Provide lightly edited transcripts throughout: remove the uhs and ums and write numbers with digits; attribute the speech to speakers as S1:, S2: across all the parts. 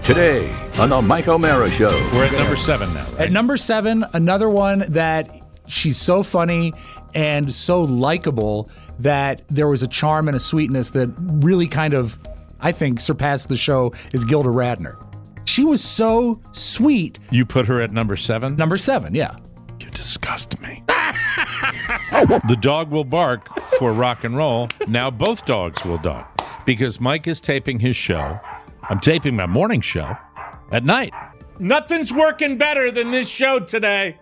S1: Today on the Mike O'Mara Show.
S2: We're at number 7 now, right?
S3: At number 7, another one that she's so funny and so likable that there was a charm and a sweetness that really kind of, I think, surpassed the show is Gilda Radner. She was so sweet.
S2: You put her at number 7?
S3: Number 7, yeah.
S2: You disgust me. The dog will bark for rock and roll. Now both dogs will bark. Because Mike is taping his show. I'm taping my morning show at night. Nothing's working better than this show today.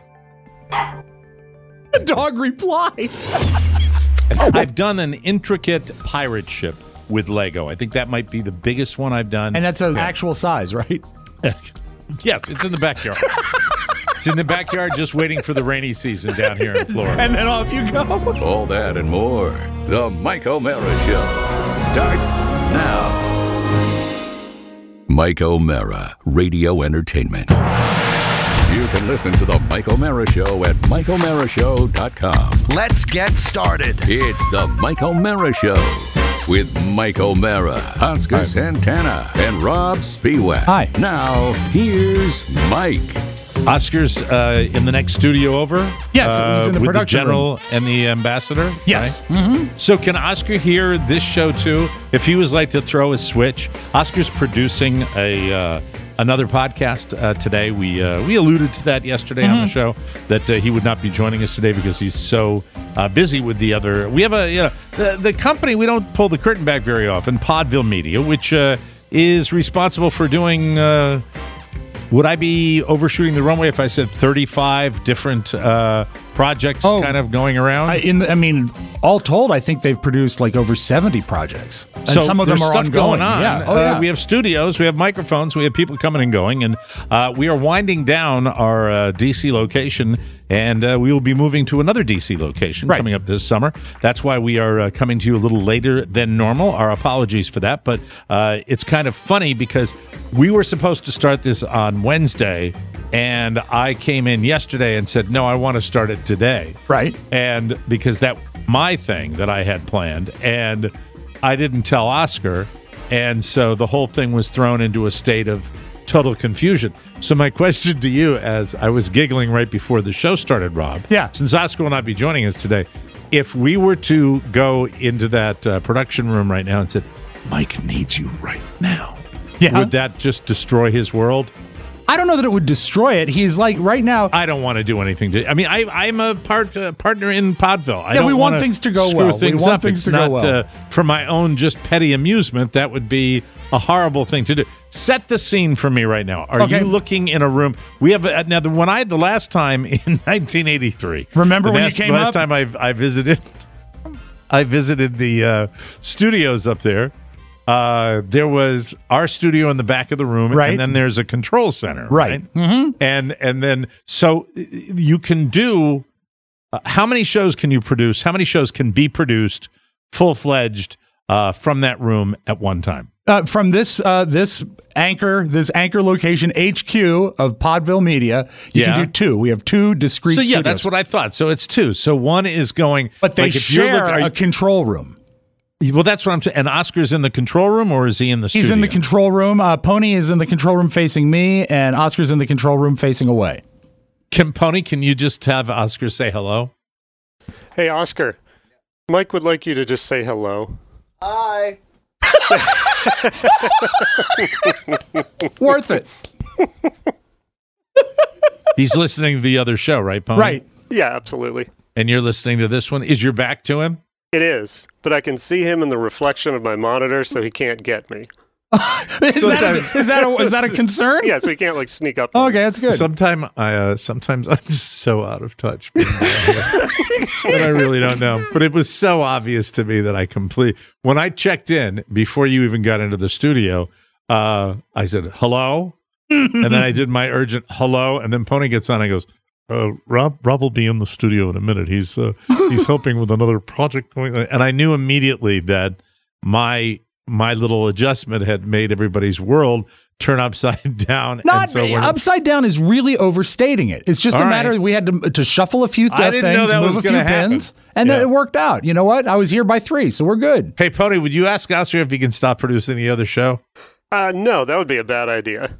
S3: The dog replied.
S2: I've done an intricate pirate ship with Lego. I think that might be the biggest one I've done.
S3: And that's an actual size, right?
S2: Yes, it's in the backyard. It's in the backyard just waiting for the rainy season down here in Florida.
S3: And then off you go.
S1: All that and more. The Mike O'Mara Show starts now. Mike O'Mara, Radio Entertainment. You can listen to the Mike O'Mara Show at MikeO'MaraShow.com.
S4: Let's get started.
S1: It's the Mike O'Mara Show with Mike O'Mara, Oscar Santana, and Rob Spiewak.
S3: Hi.
S1: Now, here's Mike.
S2: Oscar's in the next studio over?
S3: Yes, it was in the
S2: with
S3: production
S2: the general
S3: room.
S2: and the ambassador?
S3: Yes.
S2: Right? Mm-hmm. So can Oscar hear this show too? If he was like to throw a switch, Oscar's producing another podcast today. We alluded to that yesterday on the show that he would not be joining us today because he's so busy with the other. We have the company we don't pull the curtain back very often, Podville Media, which is responsible for doing. Would I be overshooting the runway if I said 35 different projects kind of going around?
S3: All told, I think they've produced like over 70 projects. And
S2: so
S3: some of them are
S2: stuff
S3: ongoing.
S2: going on.
S3: Yeah.
S2: We have studios, we have microphones, we have people coming and going, and we are winding down our DC location, and we will be moving to another DC location coming up this summer. That's why we are coming to you a little later than normal. Our apologies for that, but it's kind of funny because we were supposed to start this on Wednesday, and I came in yesterday and said, no, I want to start it today.
S3: Right.
S2: And because that my thing that I had planned, and I didn't tell Oscar, and so the whole thing was thrown into a state of total confusion. So my question to you, as I was giggling right before the show started, Rob, since Oscar will not be joining us today, if we were to go into that production room right now and said, Mike needs you right now, would that just destroy his world?
S3: I don't know that it would destroy it. He's like, right now...
S2: I don't want to do anything to... I mean, I'm a partner in Podville. I don't
S3: we want things to go
S2: screw
S3: well.
S2: Things
S3: we want
S2: up.
S3: things
S2: It's
S3: to
S2: not,
S3: go well.
S2: For my own just petty amusement, that would be a horrible thing to do. Set the scene for me right now. Are you looking in a room? We have... Now, the last time in 1983...
S3: Remember when you came
S2: up? The last
S3: up?
S2: time I visited the studios up there. There was our studio in the back of the room, and then there's a control center, right?
S3: Mm-hmm.
S2: And then so you can do. How many shows can you produce? How many shows can be produced full-fledged from that room at one time?
S3: From this anchor location HQ of Podville Media, you can do 2. We have 2 discrete studios.
S2: That's what I thought. So it's 2. So one is going,
S3: but they share a control room.
S2: Well, that's what I'm saying. And Oscar's in the control room, or is he in the studio?
S3: He's in the control room. Pony is in the control room facing me, and Oscar's in the control room facing away.
S2: Pony, can you just have Oscar say hello?
S5: Hey, Oscar. Mike would like you to just say hello.
S4: Hi.
S3: Worth it.
S2: He's listening to the other show, right, Pony?
S3: Right.
S5: Yeah, absolutely.
S2: And you're listening to this one? Is your back to him?
S5: It is, but I can see him in the reflection of my monitor, so he can't get me.
S3: Is that a concern?
S5: Yeah, so he can't like sneak up.
S3: Okay, that's good.
S2: Sometimes I'm just so out of touch. And I really don't know. But it was so obvious to me that when I checked in before you even got into the studio, I said, hello? And then I did my urgent hello, and then Pony gets on and goes, Rob will be in the studio in a minute. He's helping with another project going on. And I knew immediately that my little adjustment had made everybody's world turn upside down.
S3: Upside down is really overstating it. It's just a matter we had to shuffle a few things, move a few pins, and then it worked out. You know what? I was here by 3, so we're good.
S2: Hey, Pony, would you ask Oscar if he can stop producing the other show?
S5: No, that would be a bad idea.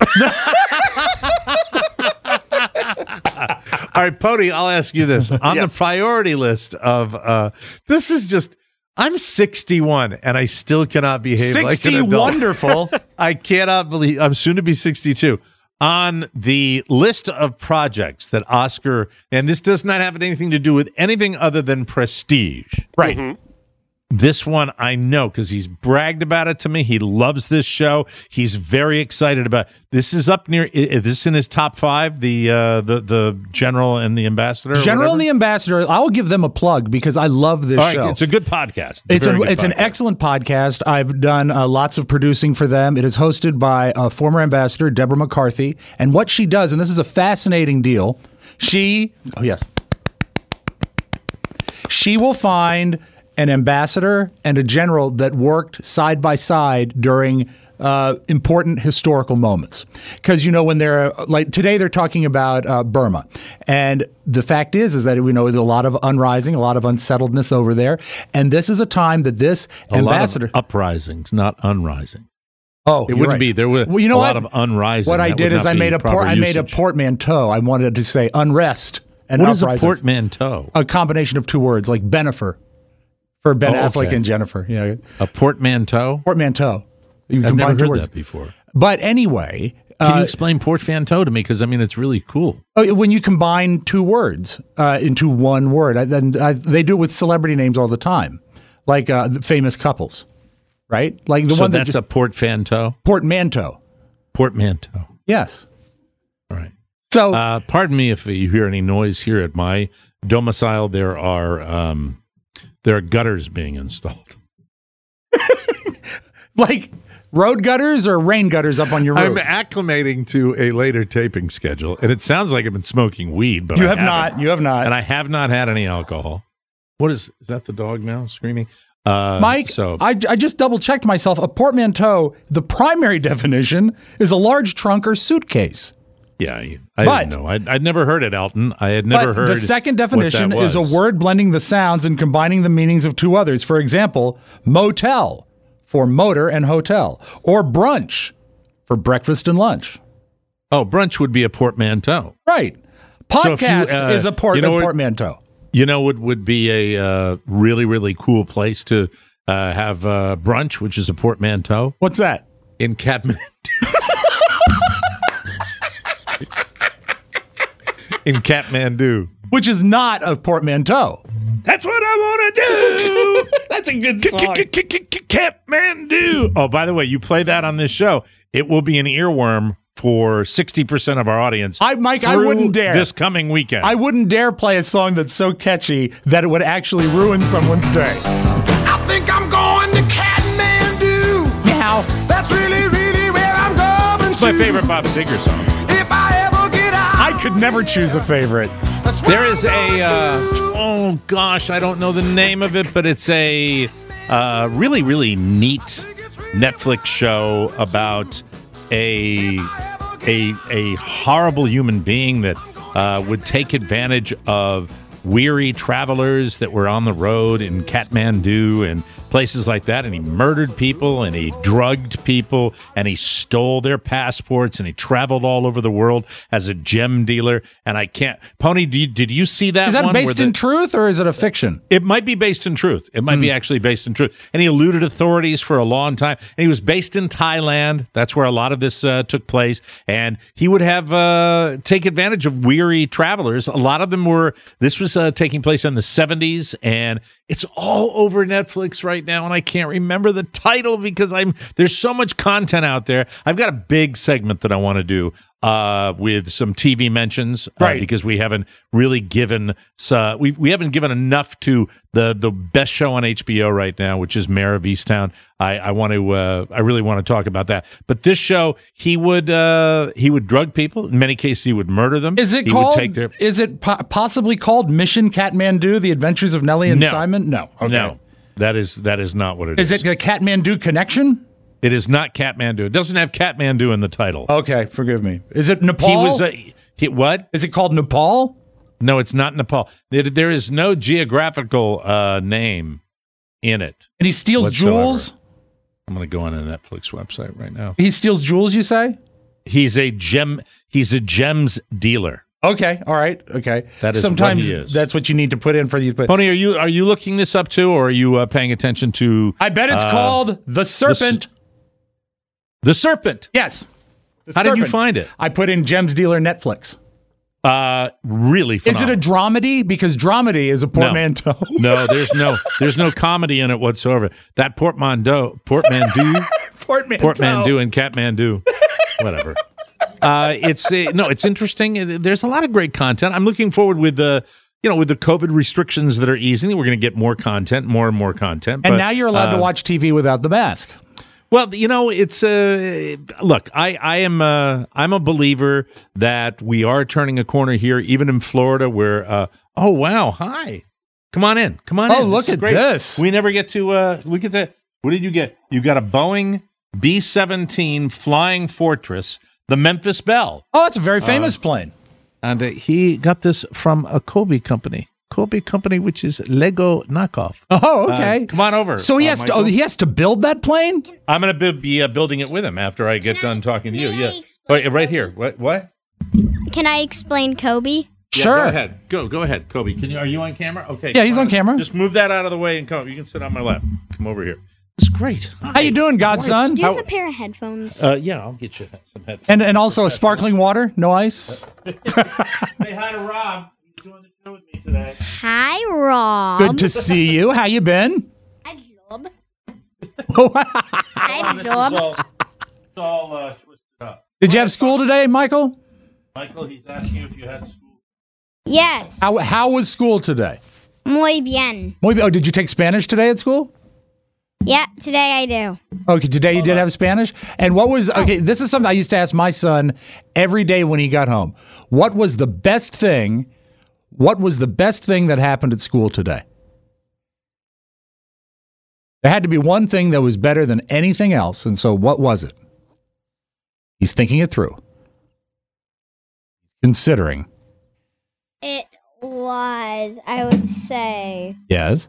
S2: All right, Pony, I'll ask you this. On the priority list of this is just I'm 61 and I still cannot behave like an adult.
S3: Wonderful.
S2: I cannot believe I'm soon to be 62. On the list of projects that Oscar, and this does not have anything to do with anything other than prestige.
S3: Right.
S5: Mm-hmm.
S2: This one I know because he's bragged about it to me. He loves this show. He's very excited about it. This is up near. Is this in his top 5? The General and the Ambassador.
S3: General and the Ambassador. I'll give them a plug because I love this show.
S2: It's a good podcast.
S3: It's an excellent podcast. I've done lots of producing for them. It is hosted by former ambassador Deborah McCarthy, and what she does, and this is a fascinating deal. She will find an ambassador and a general that worked side by side during important historical moments. Because, when they're like today, they're talking about Burma. And the fact is that we know there's a lot of unrising, a lot of unsettledness over there. And this is a time that this ambassador.
S2: A lot of uprisings, not unrising.
S3: Oh,
S2: it wouldn't
S3: right.
S2: be. There was a lot of unrising.
S3: What I did is I made a portmanteau. I wanted to say unrest and uprising.
S2: What is a portmanteau?
S3: A combination of two words, like Bennifer. For Ben Affleck and Jennifer. Yeah.
S2: A portmanteau?
S3: Portmanteau.
S2: I've never heard that before.
S3: But anyway.
S2: Can you explain portmanteau to me? Because, it's really cool.
S3: When you combine two words into one word, they do it with celebrity names all the time, like famous couples, right? Like the
S2: so
S3: one
S2: that's a portmanteau?
S3: Portmanteau.
S2: Portmanteau.
S3: Yes.
S2: All right.
S3: So,
S2: pardon me if you hear any noise here at my domicile. There are gutters being installed.
S3: Like road gutters or rain gutters up on your roof?
S2: I'm acclimating to a later taping schedule, and it sounds like I've been smoking weed, but
S3: You have not. And
S2: I have not had any alcohol. What is that the dog now screaming?
S3: Mike, I just double-checked myself. A portmanteau, the primary definition is a large trunk or suitcase.
S2: Yeah, I didn't know. I'd never heard it, Elton. I had never heard.
S3: The second definition is a word blending the sounds and combining the meanings of two others. For example, motel for motor and hotel, or brunch for breakfast and lunch.
S2: Oh, brunch would be a portmanteau.
S3: Right. Podcast is a portmanteau.
S2: You know what would be a really, really cool place to have brunch, which is a portmanteau?
S3: What's that?
S2: In Kathmandu. In Kathmandu.
S3: Which is not a portmanteau.
S2: That's what I want to do.
S3: That's a good song.
S2: Kathmandu. Oh, by the way, you play that on this show, it will be an earworm for 60% of our audience.
S3: Mike, I wouldn't dare.
S2: This coming weekend.
S3: I wouldn't dare play a song that's so catchy that it would actually ruin someone's day.
S4: I think I'm going to Kathmandu.
S3: Meow.
S4: That's really, really where I'm going.
S2: It's my favorite Bob Seger song.
S4: If I ever get out.
S3: I could never choose a favorite.
S2: There is oh gosh, I don't know the name of it, but it's a really, really neat Netflix show about a horrible human being that would take advantage of weary travelers that were on the road in Kathmandu and places like that, and he murdered people and he drugged people and he stole their passports and he traveled all over the world as a gem dealer. And I can't, Pony, did you see that?
S3: Is that
S2: one
S3: based in truth or is it a fiction?
S2: It might be based in truth. It might be actually based in truth. And he eluded authorities for a long time. And he was based in Thailand. That's where a lot of this took place. And he would have take advantage of weary travelers. A lot of them this was taking place in the 70s, and it's all over Netflix right now, and I can't remember the title because there's so much content out there. I've got a big segment that I want to do with some TV mentions,
S3: right?
S2: Because we haven't really given we haven't given enough to the best show on HBO right now, which is Mare of Easttown. I really want to talk about that. But this show, he would drug people. In many cases, he would murder them.
S3: Is it Is it possibly called Mission Kathmandu: The Adventures of Nellie and Simon? No. Okay.
S2: No. That is not what it is.
S3: Is it the Kathmandu Connection?
S2: It is not Kathmandu. It doesn't have Kathmandu in the title.
S3: Okay, forgive me. Is it Nepal?
S2: What?
S3: Is it called Nepal?
S2: No, it's not Nepal. There is no geographical name in it.
S3: And he steals
S2: whatsoever.
S3: jewels?
S2: I'm going to go on a Netflix website right now.
S3: He steals jewels, you say?
S2: He's a gems dealer.
S3: Okay, all right, okay.
S2: That is
S3: sometimes
S2: what he is.
S3: that's what you need to put in for these. But
S2: Pony, are you looking this up too, or are you paying attention to?
S3: I bet it's called The Serpent.
S2: The Serpent.
S3: Yes. The
S2: How did you
S3: Serpent.
S2: find it?
S3: I put in Gems Dealer Netflix.
S2: Really
S3: Is it a dramedy? Because dramedy is a portmanteau.
S2: No, there's no comedy in it whatsoever. That portmanteau,
S3: Portmanteau.
S2: and Catmandu, whatever. It's interesting. There's a lot of great content. I'm looking forward with the COVID restrictions that are easing. We're going to get more content, more and more content.
S3: And now you're allowed to watch TV without the mask.
S2: Well, it's look. I'm a believer that we are turning a corner here, even in Florida, where oh wow, hi, come on in.
S3: Oh, look at this.
S2: We never get to look at that. What did you get? You got a Boeing B-17 Flying Fortress, the Memphis Belle.
S3: Oh, it's a very famous plane.
S2: And he got this from a Kobe company, which is Lego knockoff.
S3: Oh, okay.
S2: Come on over.
S3: So he has to build that plane?
S2: I'm going to be building it with him after I get done talking to you. Yeah. Wait, right here. What?
S6: Can I explain Kobe?
S2: Yeah,
S3: Sure.
S2: Go ahead. Go ahead, Kobe. Are you on camera? Okay.
S3: Yeah, he's on camera.
S2: Just move that out of the way and come. You can sit on my lap. Come over here. It's great.
S3: How you doing, godson?
S6: Do you have a pair of headphones?
S2: Yeah, I'll get you some headphones.
S3: And also a sparkling water, no ice.
S2: Say hi to Rob. He's doing the show with me today.
S6: Hi, Rob.
S3: Good to see you. How you been?
S6: Hi, Rob.
S2: Oh,
S6: Hi,
S2: this
S6: Rob.
S2: is all twisted up.
S3: Did you have school today, Michael?
S2: Michael, he's asking you if you had school.
S6: Yes.
S3: How was school today?
S6: Muy bien.
S3: Oh, did you take Spanish today at school?
S6: Yeah, today I do.
S3: Okay, today you did have Spanish? And what was, okay, this is something I used to ask my son every day when he got home. What was the best thing that happened at school today? There had to be one thing that was better than anything else. And so what was it? He's thinking it through. Considering.
S6: It was, I would say,
S3: Yes.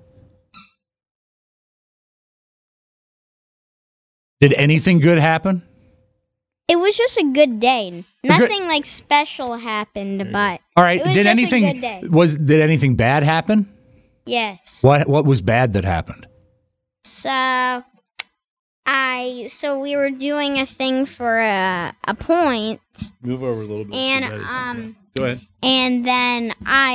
S3: Did anything good happen?
S6: it was just a good day. Nothing like special happened, but
S3: All right.
S6: it was
S3: Did
S6: just
S3: anything
S6: a good day.
S3: did anything bad happen?
S6: Yes.
S3: What was bad that happened?
S6: So we were doing a thing for a point,
S2: Move over a little bit.
S6: and
S2: Go ahead.
S6: and then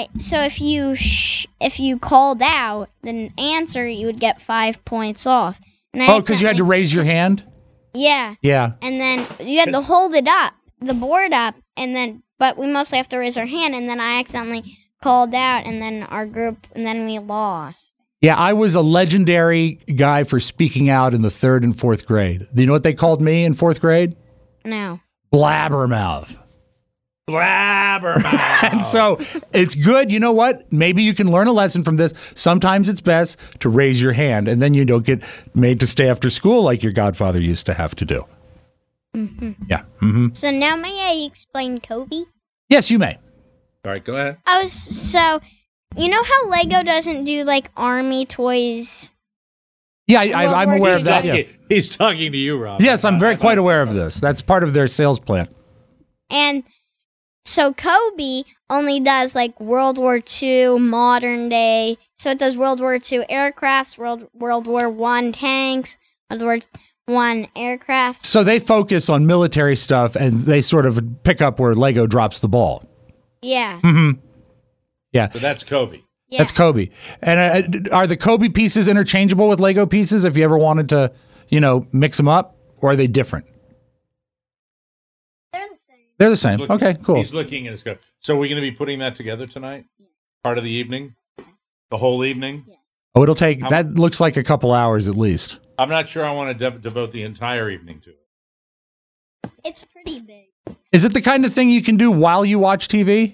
S6: if you called out the answer, you would get 5 points off. And I
S3: Because you had to raise your hand?
S6: yeah,
S3: Yeah.
S6: and then you had to hold it up, the board up, but we mostly have to raise our hand, and then I accidentally called out, and then our group, and then we lost.
S3: Yeah, I was a legendary guy for speaking out in the 3rd and 4th grade. Do you know what they called me in 4th grade?
S6: No.
S3: Blabbermouth.
S2: Blabbermouth.
S3: And so it's good. You know what? Maybe you can learn a lesson from this. Sometimes it's best to raise your hand, and then you don't get made to stay after school like your godfather used to have to do.
S6: Mm-hmm.
S3: Yeah. Mm-hmm.
S6: So now may I explain Kobe?
S3: Yes, you may.
S2: All right, go ahead.
S6: You know how Lego doesn't do like army toys?
S3: Yeah, I'm aware of that. Yes.
S2: He's talking to you, Rob.
S3: Yes, I'm quite aware of this. That's part of their sales plan.
S6: And so Kobe only does like World War II, modern day. So it does World War II aircrafts, World War I tanks, World War I aircrafts.
S3: So they focus on military stuff, and they sort of pick up where Lego drops the ball.
S6: Yeah.
S3: Mm-hmm. Yeah.
S2: So that's Kobe.
S6: Yeah.
S3: That's Kobe. And are the Kobe pieces interchangeable with Lego pieces if you ever wanted to, mix them up? Or are they different?
S6: They're the same.
S3: They're the same. Okay, cool.
S2: He's looking at his code. So we're going to be putting that together tonight? Yes. Part of the evening?
S6: Yes.
S2: The whole evening?
S6: Yes.
S3: Oh, it'll take, that looks like a couple hours at least.
S2: I'm not sure I want to devote the entire evening to it.
S6: It's pretty big.
S3: Is it the kind of thing you can do while you watch TV?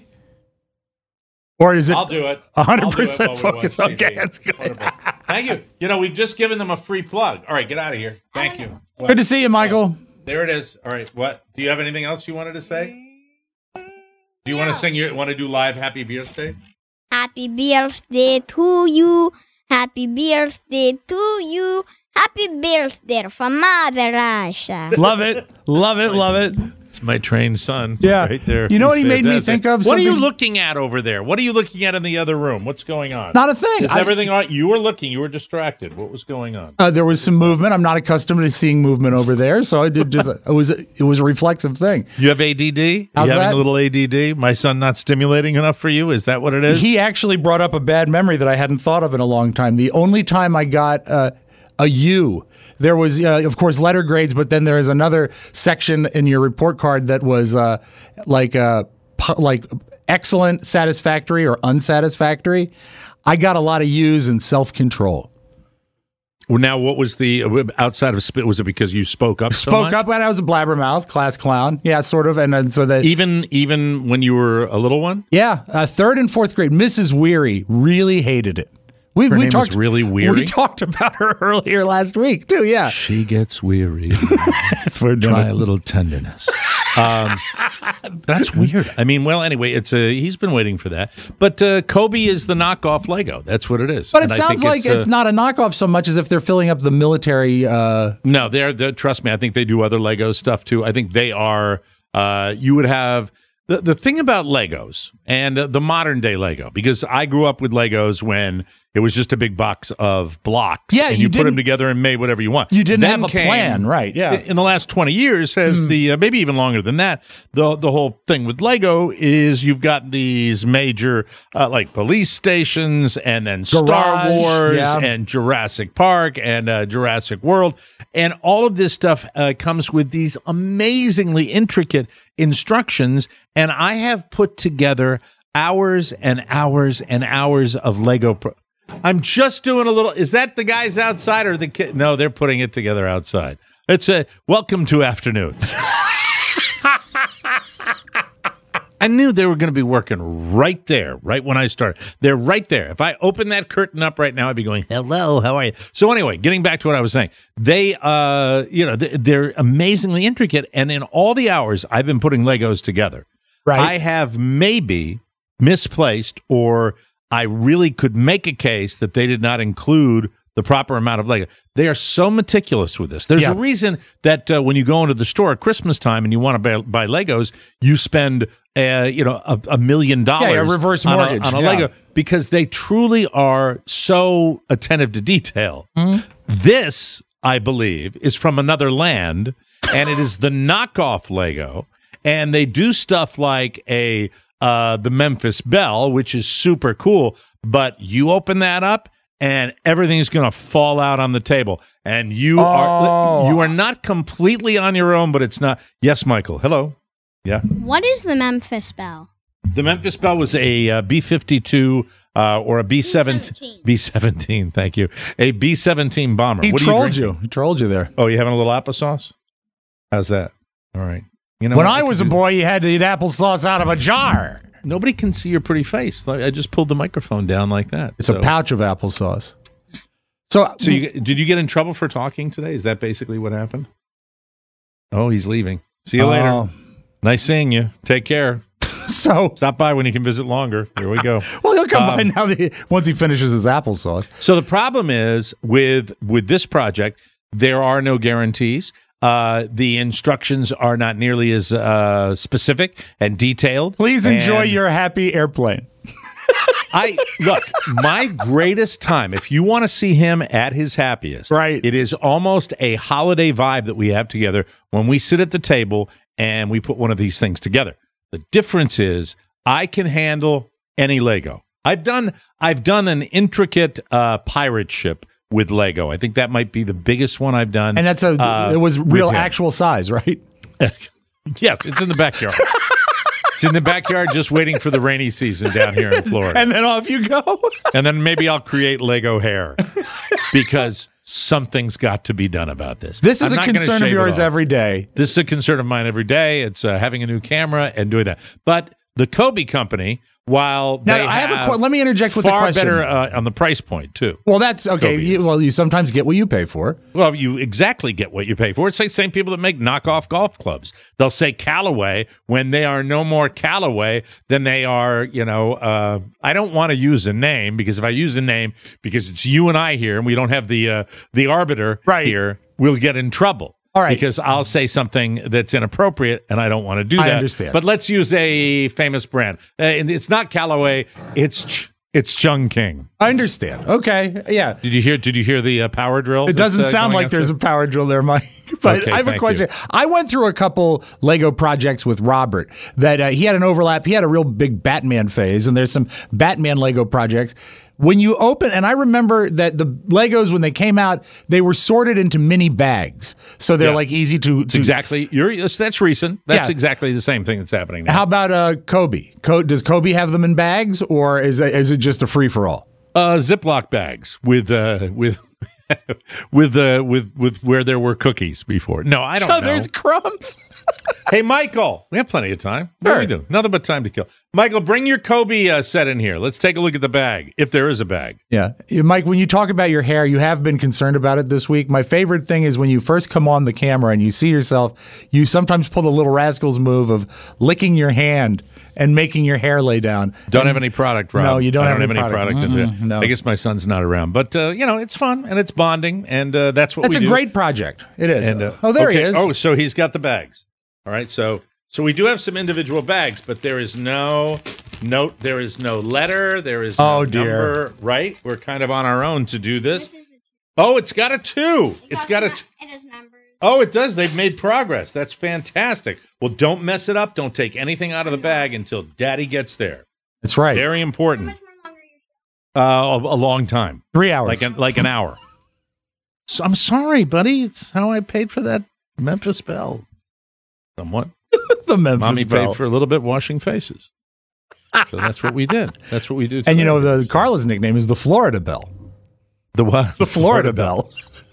S3: Or is it
S2: I'll do it.
S3: 100% focus? Okay, that's good.
S2: 100%. Thank you. We've just given them a free plug. All right, get out of here. Thank you. What?
S3: Good to see you, Michael.
S2: There it is. All right, what? Do you have anything else you wanted to say? Do you want to sing want to do live Happy Birthday?
S6: Happy birthday to you. Happy birthday to you. Happy birthday from Mother Russia.
S3: Love it. Love it. Love it.
S2: It's my trained son.
S3: Yeah.
S2: Right there.
S3: You know what
S2: He's
S3: he made me
S2: fantastic.
S3: think of?
S2: What are you
S3: Something-
S2: looking at over there? What are you looking at in the other room? What's going on?
S3: Not a thing.
S2: Is everything all right? You were looking. You were distracted. What was going on?
S3: There was some movement. I'm not accustomed to seeing movement over there, so I did just. It was a reflexive thing.
S2: You have ADD? You
S3: How's
S2: having
S3: that?
S2: a little ADD? My son not stimulating enough for you? Is that what it is?
S3: He actually brought up a bad memory that I hadn't thought of in a long time. The only time I got a U, there was, of course, letter grades, but then there is another section in your report card that was like excellent, satisfactory, or unsatisfactory. I got a lot of U's in self-control.
S2: Well, now, what was the outside of spit? Was it because you spoke up? So
S3: Spoke
S2: much?
S3: up when I was a blabbermouth, class clown. Yeah, sort of. And then so that
S2: Even when you were a little one?
S3: yeah, third and fourth grade, Mrs. Weary really hated it. We
S2: Her name
S3: talked
S2: was really Weary?
S3: We talked about her earlier last week too. Yeah,
S2: She gets weary.
S3: for
S2: Try a little tenderness. That's weird. I mean, well, anyway, he's been waiting for that. But Kobe is the knockoff Lego. That's what it is.
S3: But it
S2: And I
S3: sounds
S2: think
S3: like it's not a knockoff so much as if they're filling up the military.
S2: No, they're trust me. I think they do other Lego stuff too. I think they are. You would have the thing about Legos and the modern day Lego, because I grew up with Legos when it was just a big box of blocks.
S3: Yeah,
S2: and
S3: you
S2: you put them
S3: didn't-
S2: together and made whatever you want.
S3: You didn't
S2: Then
S3: have a
S2: came-
S3: plan, right? Yeah.
S2: In the last 20 years, has the maybe even longer than that. The whole thing with Lego is you've got these major like police stations, and then Star
S3: Garage,
S2: Wars,
S3: yeah.
S2: and Jurassic Park, and Jurassic World, and all of this stuff comes with these amazingly intricate instructions. And I have put together hours and hours and hours of Lego. I'm just doing a little. Is that the guys outside or the kid? No, they're putting it together outside. It's a welcome to afternoons. I knew they were going to be working right there, right when I started. They're right there. If I open that curtain up right now, I'd be going, "Hello, how are you?" So anyway, getting back to what I was saying, they, they're amazingly intricate, and in all the hours I've been putting Legos together,
S3: Right.
S2: I have maybe misplaced, or I really could make a case that they did not include the proper amount of Lego. They are so meticulous with this. There's
S3: Yeah.
S2: a reason that when you go into the store at Christmas time and you want to buy Legos, you spend $1 million
S3: Yeah, reverse mortgage,
S2: on a
S3: yeah.
S2: Lego, because they truly are so attentive to detail.
S3: Mm-hmm.
S2: This, I believe, is from another land, and it is the knockoff Lego. And they do stuff like the Memphis Belle, which is super cool. But you open that up, and everything's going to fall out on the table, and you are not completely on your own. But it's not. Yes, Michael. Hello. Yeah.
S6: What is the Memphis Belle?
S2: The Memphis Belle was a B-52 or a B-17. B-17. Thank you. A B-17 bomber.
S3: He
S2: What are you
S3: trolled
S2: drinking?
S3: you. He trolled you there.
S2: Oh, you having a little applesauce? How's that? All right. You know
S3: When
S2: what?
S3: I was a
S2: could do-
S3: boy, you had to eat applesauce out of a jar.
S2: Nobody can see your pretty face. I just pulled the microphone down like that.
S3: It's a pouch of applesauce. So
S2: Did you get in trouble for talking today? Is that basically what happened? Oh, he's leaving. See you later.
S3: Oh.
S2: Nice seeing you. Take care.
S3: So
S2: Stop by when you can visit longer. Here we go.
S3: well, he'll come by now once he finishes his applesauce.
S2: So the problem is with this project, there are no guarantees. The instructions are not nearly as specific and detailed.
S3: Please enjoy
S2: And
S3: your happy airplane.
S2: look, my greatest time, if you want to see him at his happiest,
S3: Right.
S2: it is almost a holiday vibe that we have together when we sit at the table and we put one of these things together. The difference is I can handle any Lego. I've done an intricate pirate ship with Lego. I think that might be the biggest one I've done.
S3: And it was real
S2: with him.
S3: actual size, right?
S2: Yes, it's in the backyard. It's in the backyard just waiting for the rainy season down here in Florida.
S3: And then off you go.
S2: And then maybe I'll create Lego hair, because something's got to be done about this.
S3: This is
S2: I'm
S3: a
S2: not gonna
S3: concern of
S2: shave it
S3: yours
S2: off.
S3: every day.
S2: This is a concern of mine every day. It's having a new camera and doing that. But the Kobe company while
S3: Now,
S2: they
S3: I have let me interject with a
S2: far
S3: question.
S2: better on the price point too.
S3: Well, that's okay.
S2: Kobe is.
S3: You sometimes get what you pay for.
S2: Well, you exactly get what you pay for. It's like the same people that make knockoff golf clubs. They'll say Callaway when they are no more Callaway than they are, I don't want to use a name because if I use a name, because it's you and I here and we don't have the arbiter here, we'll get in trouble.
S3: All right.
S2: Because I'll say something that's inappropriate, and I don't want to do that.
S3: I understand.
S2: But let's use a famous brand. And it's not Callaway. It's Chungking.
S3: I understand. Okay. Yeah.
S2: Did you hear the power drill?
S3: It doesn't sound like there's a power drill there, Mike. But
S2: Okay,
S3: I have a
S2: thank
S3: question.
S2: you.
S3: I went through a couple Lego projects with Robert that he had an overlap. He had a real big Batman phase, and there's some Batman Lego projects. When you open, and I remember that the Legos, when they came out, they were sorted into mini bags. So they're like easy to.
S2: Exactly. That's recent. That's
S3: Yeah.
S2: exactly the same thing that's happening now.
S3: How about Kobe? Does Kobe have them in bags, or is it just a free for all?
S2: Ziploc bags with where there were cookies before. No, I don't know.
S3: There's crumbs.
S2: Hey, Michael, we have plenty of time. What do we do? Nothing but time to kill. Michael, bring your Kobe set in here. Let's take a look at the bag, if there is a bag.
S3: Yeah. Mike, when you talk about your hair, you have been concerned about it this week. My favorite thing is when you first come on the camera and you see yourself, you sometimes pull the Little Rascals move of licking your hand and making your hair lay down.
S2: Don't have any product, Rob.
S3: No, you don't
S2: I
S3: have
S2: don't
S3: any
S2: have any product.
S3: no.
S2: I guess my son's not around. But, it's fun, and it's bonding, and that's what
S3: That's
S2: we do.
S3: a great project. It is.
S2: And,
S3: there he is.
S2: Oh, so he's got the bags. All right, so we do have some individual bags, but there is no note, there is no letter, there is no number, right? We're kind of on our own to do this. Oh, it's got a 2. It
S6: has numbers.
S2: Oh, it does. They've made progress. That's fantastic. Well, don't mess it up. Don't take anything out of the bag until Daddy gets there.
S3: That's right.
S2: Very important.
S6: How much more longer are you
S2: A long time.
S3: 3 hours.
S2: Like an hour. So I'm sorry, buddy. It's how I paid for that Memphis Belle. Somewhat.
S3: The Memphis
S2: Mommy
S3: Belle.
S2: paid for a little bit washing faces. So that's what we did. That's what we do.
S3: And
S2: today.
S3: the Carla's nickname is the Florida Belle.
S2: The what?
S3: The Florida Belle.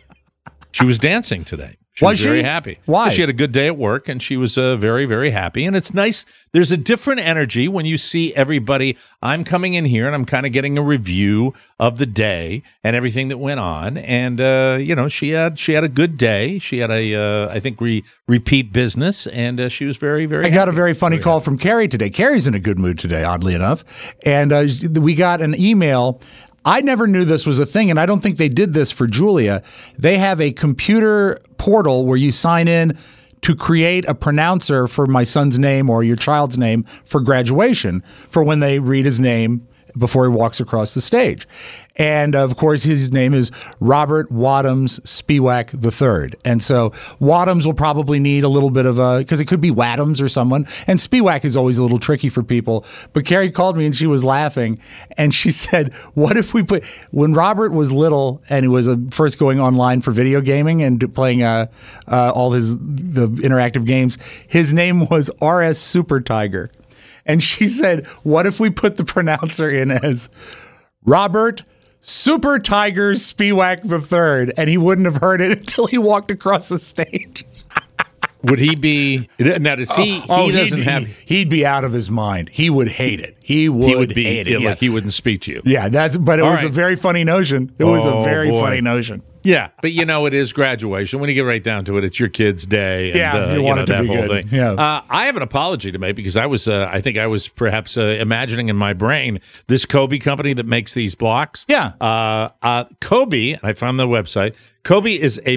S2: She was dancing today. She
S3: Was
S2: was very
S3: she?
S2: happy.
S3: Why?
S2: She had a good day at work, and she was very, very happy. And it's nice. There's a different energy when you see everybody. I'm coming in here, and I'm kind of getting a review of the day and everything that went on. And she had a good day. She had I think repeat business, and she was very, very.
S3: I got a
S2: happy.
S3: very funny call from Carrie today. Carrie's in a good mood today, oddly enough. And we got an email. I never knew this was a thing, and I don't think they did this for Julia. They have a computer portal where you sign in to create a pronouncer for my son's name or your child's name for graduation for when they read his name before he walks across the stage. And of course, his name is Robert Wadhams Spiewak III. And so Wadhams will probably need a little bit of because it could be Wadhams or someone. And Spiewak is always a little tricky for people. But Carrie called me and she was laughing. And she said, what if we when Robert was little and he was first going online for video gaming and playing all the interactive games, his name was RS Super Tiger. And she said, what if we put the pronouncer in as Robert Super Tiger Spiewak III? And he wouldn't have heard it until he walked across the stage.
S2: Would he be now? Does he? He doesn't have.
S3: He'd be out of his mind. He would hate it. He would
S2: be
S3: hate it.
S2: like he wouldn't speak to you.
S3: Yeah, but it
S2: All
S3: was a
S2: right.
S3: very funny notion. It was a very
S2: boy.
S3: funny notion.
S2: Yeah, but it is graduation. When you get right down to it, it's your kid's day. And,
S3: Yeah, you want it to
S2: that
S3: be
S2: whole
S3: good.
S2: thing.
S3: Yeah.
S2: I have an apology to make because I think I was perhaps imagining in my brain this Kobe company that makes these blocks.
S3: Yeah.
S2: Kobe, I found the website. Kobe is a.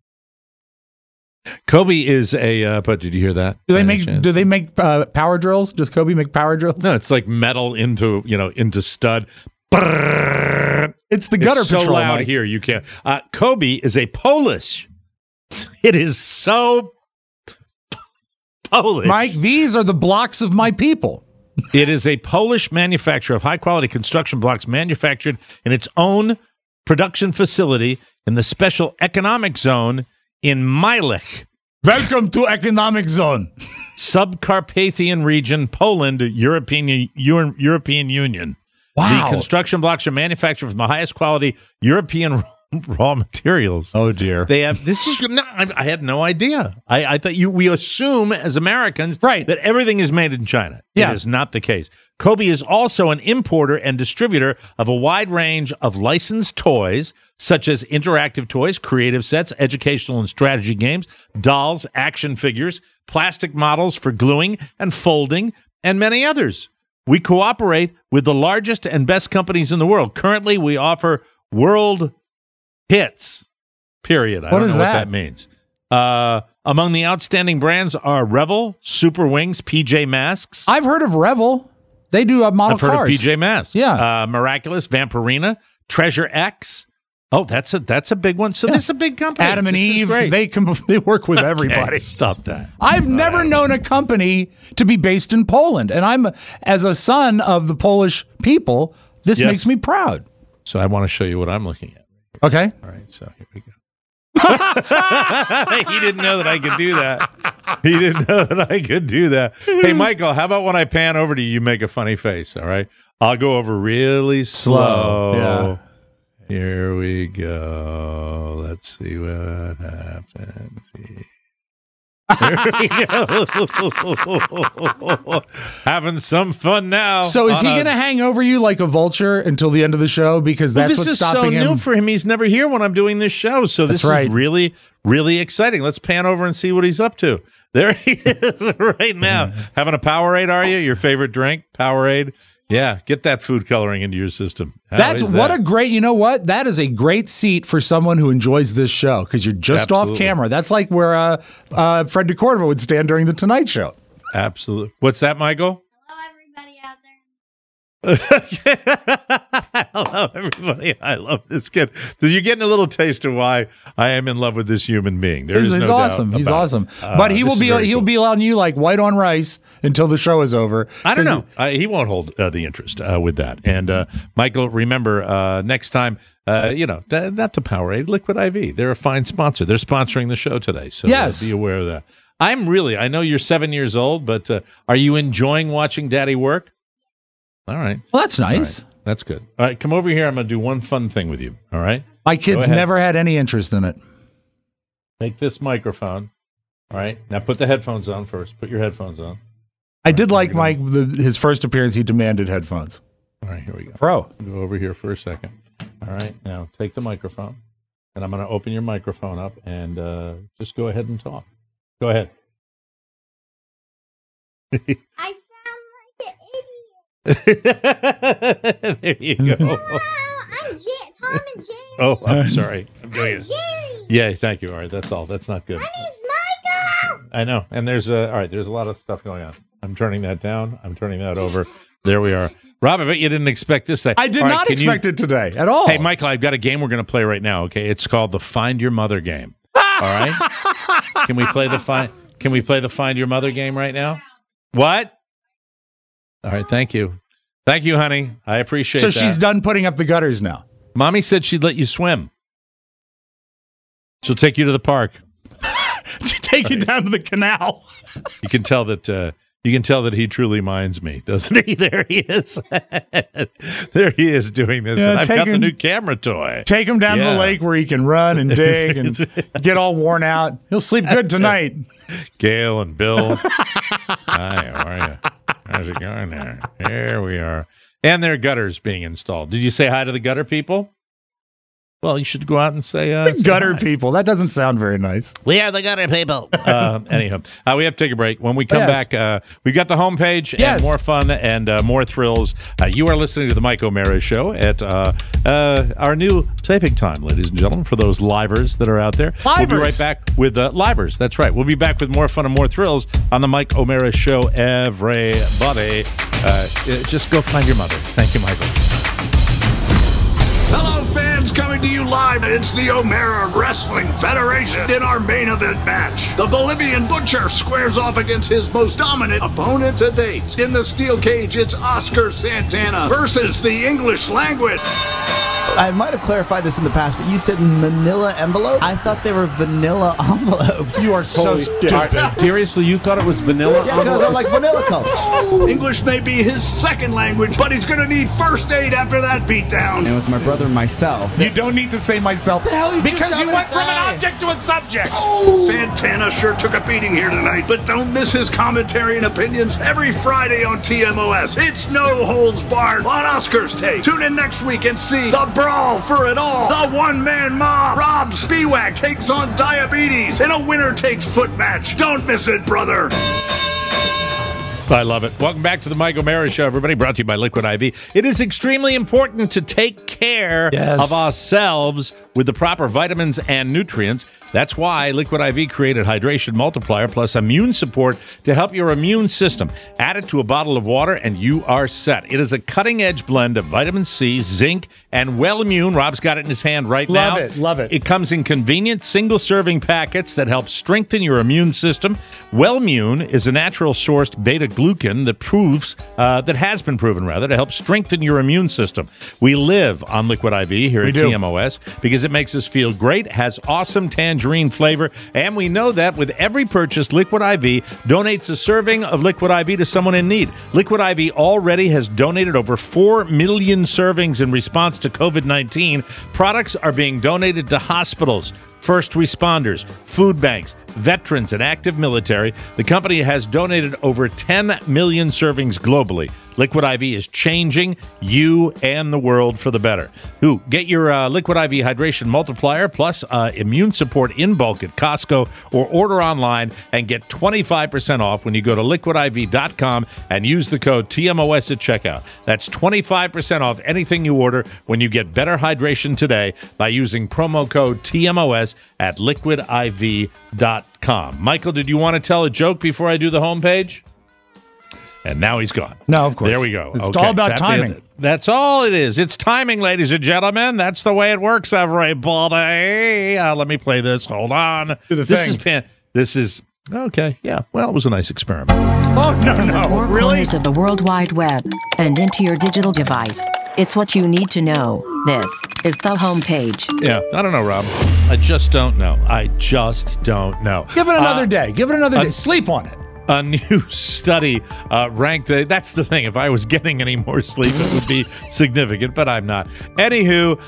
S2: But did you hear that?
S3: Do they make power drills? Does Kobe make power drills?
S2: No, it's like metal into stud.
S3: It's the gutter
S2: It's so
S3: patrol.
S2: loud
S3: Mike.
S2: here you can't. Kobe is a Polish. It is so Polish.
S3: Mike, these are the blocks of my people.
S2: It is a Polish manufacturer of high-quality construction blocks manufactured in its own production facility in the Special Economic Zone in Mielec,
S3: Welcome to Economic Zone.
S2: Subcarpathian region, Poland, European Union.
S3: Wow.
S2: The construction blocks are manufactured from the highest quality European raw materials.
S3: Oh, dear.
S2: They have I had no idea. I thought we assume as Americans
S3: Right.
S2: that everything is made in China.
S3: Yeah.
S2: It is not the case. Kobe is also an importer and distributor of a wide range of licensed toys, such as interactive toys, creative sets, educational and strategy games, dolls, action figures, plastic models for gluing and folding, and many others. We cooperate with the largest and best companies in the world. Currently, we offer world hits, period. I don't know what that means. Among the outstanding brands are Revel, Super Wings, PJ Masks.
S3: I've heard of Revel. They do model
S2: I've heard
S3: cars.
S2: of PJ Masks.
S3: Yeah.
S2: Miraculous, Vampirina, Treasure X. Oh, that's a big one. So this is a big company.
S3: Adam and
S2: This is
S3: Eve,
S2: great.
S3: they work with everybody.
S2: Okay, stop that.
S3: I've never known a company to be based in Poland, and I'm, as a son of the Polish people, this
S2: Yes.
S3: makes me proud.
S2: So I want to show you what I'm looking at.
S3: Okay.
S2: All right, so here we go. He didn't know that I could do that. He didn't know that I could do that. Hey, Michael, how about when I pan over to you, you make a funny face, all right? I'll go over really slow.
S3: Yeah.
S2: Here we go. Let's see what happens here. Here we go. Having some fun now.
S3: So is he going to hang over you like a vulture until the end of the show? Because that's
S2: this
S3: what's
S2: is
S3: stopping
S2: so
S3: him.
S2: new for him. He's never here when I'm doing this show. So this
S3: That's right.
S2: is really, really exciting. Let's pan over and see what he's up to. There he is right now. Having a Powerade, are you? Your favorite drink? Powerade? Yeah, get that food coloring into your system. How is
S3: What
S2: that?
S3: a great, you know what? That is a great seat for someone who enjoys this show because you're just off
S2: Absolutely.
S3: camera. That's like where Fred DeCordova would stand during the Tonight Show.
S2: Absolutely. What's that, Michael?
S6: Hello, everybody out there.
S2: Hello, everybody. I love this kid. You're getting a little taste of why I am in love with this human being. There is
S3: He's
S2: no
S3: awesome.
S2: doubt
S3: He's
S2: about
S3: awesome.
S2: it.
S3: But he'll
S2: This is very
S3: be
S2: cool.
S3: on you like white on rice until the show is over.
S2: I don't
S3: 'Cause
S2: know. He won't hold the interest with that. And Michael, remember next time, not the Powerade, Liquid IV. They're a fine sponsor. They're sponsoring the show today, so
S3: Yes.
S2: be aware of that. I know you're 7 years old, but are you enjoying watching Daddy work? All right.
S3: Well, that's
S2: All
S3: nice.
S2: right. That's good. All right, come over here. I'm going to do one fun thing with you. All right.
S3: My kids
S2: ahead.
S3: never had any interest in it.
S2: Take this microphone. All right. Now put the headphones on first. Put your headphones on.
S3: I did like his first appearance. He demanded headphones.
S2: All right, here we go.
S3: Pro.
S2: Go over here for a second. All right, now take the microphone, and I'm going to open your microphone up, and just go ahead and talk. Go ahead.
S6: I sound like an idiot.
S2: There you go.
S6: Hello, I'm Tom and Jerry.
S2: Oh, I'm sorry. I'm doing it.
S6: Jerry.
S2: Yeah, thank you. All right, that's all. That's not good.
S6: My name's Michael.
S2: I know, and there's all right. There's a lot of stuff going on. I'm turning that down. I'm turning that over. There we are. Rob, I bet you didn't expect this.
S3: I did not expect it today at all.
S2: Hey, Michael, I've got a game we're going to play right now. Okay, it's called the Find Your Mother game. All right, can we play the Find Your Mother game right now? What? All right, thank you, honey. I appreciate
S3: So
S2: that.
S3: she's done putting up the gutters now.
S2: Mommy said she'd let you swim. She'll take you to the park.
S3: Take it down to the canal.
S2: You can tell that. You can tell that he truly minds me, doesn't he? There he is. There he is doing this.
S3: Yeah,
S2: and I've got the
S3: taking-
S2: new camera toy.
S3: Take him down to
S2: Yeah.
S3: the lake where he can run and dig and get all worn out. He'll sleep good tonight.
S2: Gail and Bill. Hi, how are you? How's it going there? Here we are. And their gutters being installed. Did you say hi to the gutter people? Well, you should go out and say
S3: Gutter
S2: hi.
S3: people. That doesn't sound very nice.
S2: We are the gutter people. Anyhow, we have to take a break. When we come
S3: Yes.
S2: back, we've got the homepage
S3: Yes.
S2: and more fun and more thrills. You are listening to the Mike O'Mara Show at our new taping time, ladies and gentlemen, for those livers that are out there. We'll be
S3: Livers.
S2: right back with livers. That's right. We'll be back with more fun and more thrills on the Mike O'Mara Show, everybody. Just go find your mother. Thank you, Michael.
S7: Hello, fans, coming to you live. It's the O'Mara Wrestling Federation in our main event match. The Bolivian Butcher squares off against his most dominant opponent to date. In the steel cage, it's Oscar Santana versus the English language.
S8: I might have clarified this in the past, but you said manila envelope? I thought they were vanilla envelopes.
S3: You are so stupid.
S2: Seriously, you thought it was vanilla?
S8: Yeah, because I like vanilla colors.
S7: English may be his second language, but he's going to need first aid after that beatdown.
S8: And with my brother and myself.
S3: You don't need to say myself because you went from an object to a subject.
S7: Santana sure took a beating here tonight, but don't miss his commentary and opinions every Friday on TMOS. It's no holds barred on Oscars Take. Tune in next week and see the brawl for it all. The one-man mob. Rob Spiewak takes on diabetes in a winner takes foot match. Don't miss it, brother.
S2: I love it. Welcome back to the Mike O'Mara Show, everybody. Brought to you by Liquid IV. It is extremely important to take care of ourselves with the proper vitamins and nutrients. That's why Liquid IV created Hydration Multiplier plus immune support to help your immune system. Add it to a bottle of water and you are set. It is a cutting-edge blend of vitamin C, zinc, and Wellmune. Rob's got it in his hand right now.
S3: Love it.
S2: It comes in convenient single-serving packets that help strengthen your immune system. Wellmune is a natural-sourced beta-glucan that has been proven to help strengthen your immune system. We live on Liquid IV here at TMOS because it makes us feel great, has awesome tangerine flavor, and we know that with every purchase, Liquid IV donates a serving of Liquid IV to someone in need. Liquid IV already has donated over 4 million servings in response to COVID-19. Products are being donated to hospitals, first responders, food banks, veterans, and active military. The company has donated over 10 million servings globally. Liquid IV is changing you and the world for the better. Get your Liquid IV Hydration Multiplier plus immune support in bulk at Costco or order online and get 25% off when you go to liquidiv.com and use the code TMOS at checkout. That's 25% off anything you order when you get better hydration today by using promo code TMOS at liquidiv.com. Michael, did you want to tell a joke before I do the homepage? And now he's gone.
S3: No, of course.
S2: There we go.
S3: It's all about timing.
S2: That's all it is. It's timing, ladies and gentlemen. That's the way it works, everybody. Let me play this. Hold on. This is okay. Yeah. Well, it was a nice experiment.
S3: Oh, no.
S9: Four corners of the World Wide Web and into your digital device. It's what you need to know. This is the homepage.
S2: Yeah. I don't know, Rob. I just don't know.
S3: Give it another day. Give it another day. Sleep on it.
S2: A new study ranked. That's the thing. If I was getting any more sleep, it would be significant, but I'm not. Anywho,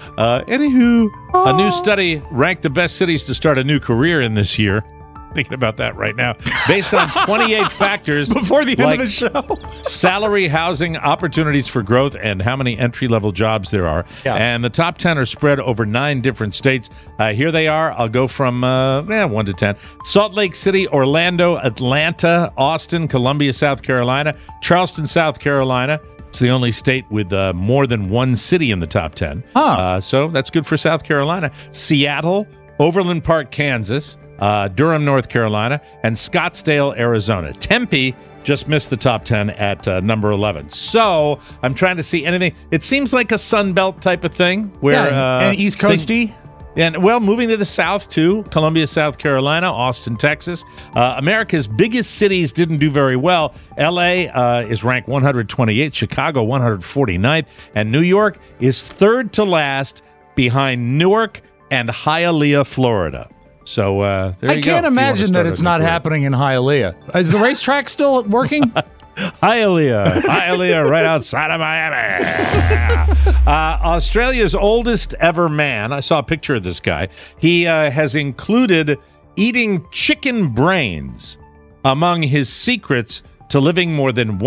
S2: a new study ranked the best cities to start a new career in this year. Thinking about that right now. Based on 28 factors.
S3: Before the end of the show.
S2: Salary, housing, opportunities for growth, and how many entry-level jobs there are. Yeah. And the top 10 are spread over 9 different states. Here they are. I'll go from 1 to 10. Salt Lake City, Orlando, Atlanta, Austin, Columbia, South Carolina, Charleston, South Carolina. It's the only state with more than one city in the top 10. So that's good for South Carolina. Seattle, Overland Park, Kansas, Durham, North Carolina, and Scottsdale, Arizona. Tempe just missed the top 10 at number 11. So I'm trying to see anything. It seems like a Sun Belt type of thing. Where,
S3: and East Coasty.
S2: And, moving to the south, too. Columbia, South Carolina, Austin, Texas. America's biggest cities didn't do very well. L.A. Is ranked 128th, Chicago 149th, and New York is third to last behind Newark and Hialeah, Florida. So there you go.
S3: I can't imagine that it's not happening in Hialeah. Is the racetrack still working?
S2: Hialeah, right outside of Miami. Australia's oldest ever man. I saw a picture of this guy. He has included eating chicken brains among his secrets to living more than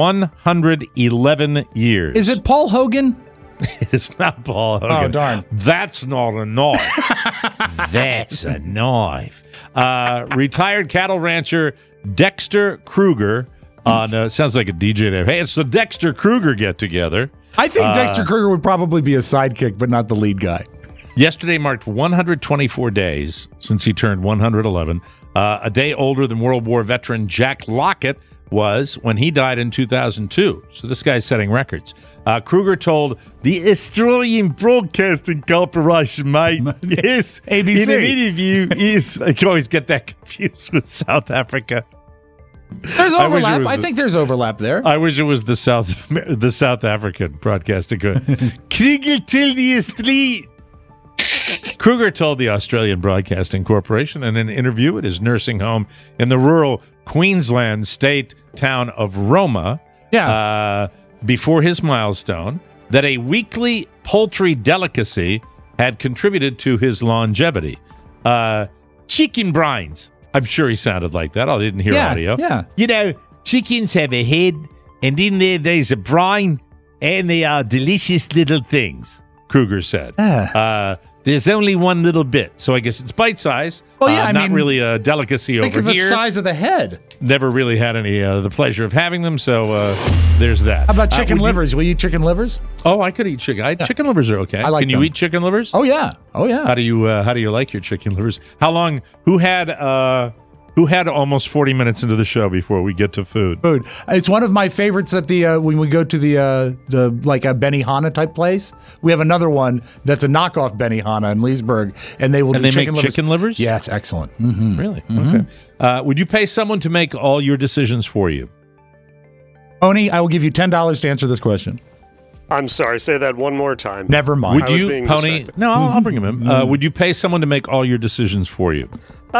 S2: 111 years.
S3: Is it Paul Hogan?
S2: It's not Paul Hogan.
S3: Oh, darn.
S2: That's not a knife. That's a knife. Retired cattle rancher Dexter Kruger sounds like a DJ name. Hey, it's the Dexter Kruger get-together.
S3: I think Dexter Kruger would probably be a sidekick, but not the lead guy.
S2: Yesterday marked 124 days since he turned 111. A day older than World War veteran Jack Lockett was when he died in 2002. So this guy's setting records. Kruger told the Australian Broadcasting Corporation, mate, yes,
S3: ABC.
S2: in an interview, I can always get that confused with South Africa.
S3: There's overlap. I think there's overlap there.
S2: I wish it was the South African broadcasting. Kruger till the street. Kruger told the Australian Broadcasting Corporation in an interview at his nursing home in the rural Queensland state town of Roma, before his milestone, that a weekly poultry delicacy had contributed to his longevity. Chicken brines. I'm sure he sounded like that. I didn't hear audio.
S3: Yeah.
S2: You know, chickens have a head, and in there's a brine, and they are delicious little things, Kruger said. There's only one little bit, so I guess it's bite-sized.
S3: Well, yeah,
S2: not really a delicacy over here.
S3: Think of the size of the head.
S2: Never really had any the pleasure of having them, so there's that.
S3: How about chicken livers? Will you eat chicken livers?
S2: Oh, I could eat chicken. Chicken livers are okay.
S3: I like
S2: Can you
S3: them.
S2: eat chicken livers?
S3: Oh yeah.
S2: How do you like your chicken livers? How long? Who had almost 40 minutes into the show before we get to food?
S3: It's one of my favorites at the when we go to the like a Benihana type place. We have another one that's a knockoff Benihana in Leesburg, and they will do chicken livers.
S2: Chicken livers?
S3: Yeah, it's excellent. Mm-hmm.
S2: Really? Okay. Would you pay someone to make all your decisions for you?
S3: Oni, I will give you $10 to answer this question.
S5: I'm sorry, say that one more time.
S3: Never mind.
S2: Would you, Pony? No, I'll bring him in. Would you pay someone to make all your decisions for you?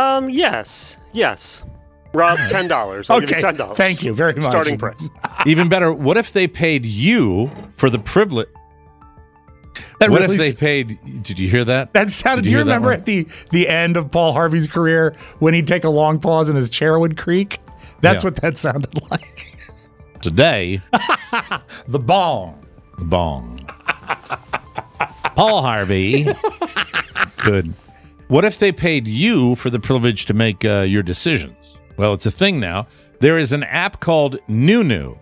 S5: Yes. Rob, $10. I'll give you $10.
S3: Thank you very much.
S5: Starting price.
S2: Even better, what if they paid you for the privilege? What if they paid? Did you hear that?
S3: That sounded. Do you remember at the end of Paul Harvey's career when he'd take a long pause and his chair would creak? That's what that sounded like.
S2: Today,
S3: the bong.
S2: Paul Harvey. Good. What if they paid you for the privilege to make your decisions? Well, it's a thing now. There is an app called Nunu,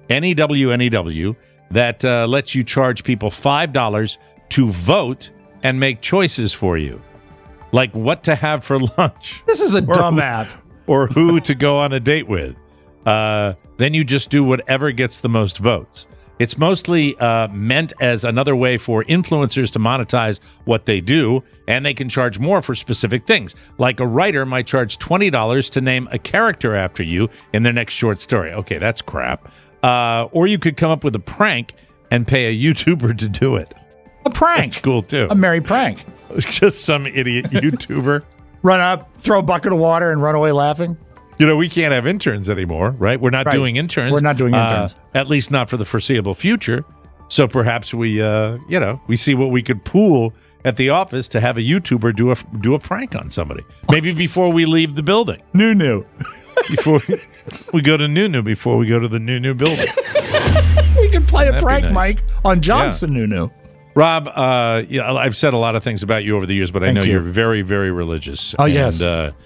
S2: N-E-W, that lets you charge people $5 to vote and make choices for you. Like what to have for lunch.
S3: This is a dumb app.
S2: Or who to go on a date with. Then you just do whatever gets the most votes. It's mostly meant as another way for influencers to monetize what they do, and they can charge more for specific things. Like a writer might charge $20 to name a character after you in their next short story. Okay, that's crap. Or you could come up with a prank and pay a YouTuber to do it.
S3: A prank.
S2: That's cool, too.
S3: A merry prank.
S2: Just some idiot YouTuber.
S3: Run up, throw a bucket of water, and run away laughing.
S2: You know, we can't have interns anymore, right? We're not doing interns.
S3: We're not doing interns.
S2: At least not for the foreseeable future. So perhaps we, we see what we could pool at the office to have a YouTuber do a prank on somebody. Maybe before we leave the building.
S3: Nunu.
S2: Before we go to Nunu, before we go to the Nunu building.
S3: We could play a prank, nice. Mike, on Johnson Nunu.
S2: Rob, I've said a lot of things about you over the years, but I know you're very, very religious.
S3: Oh, yes.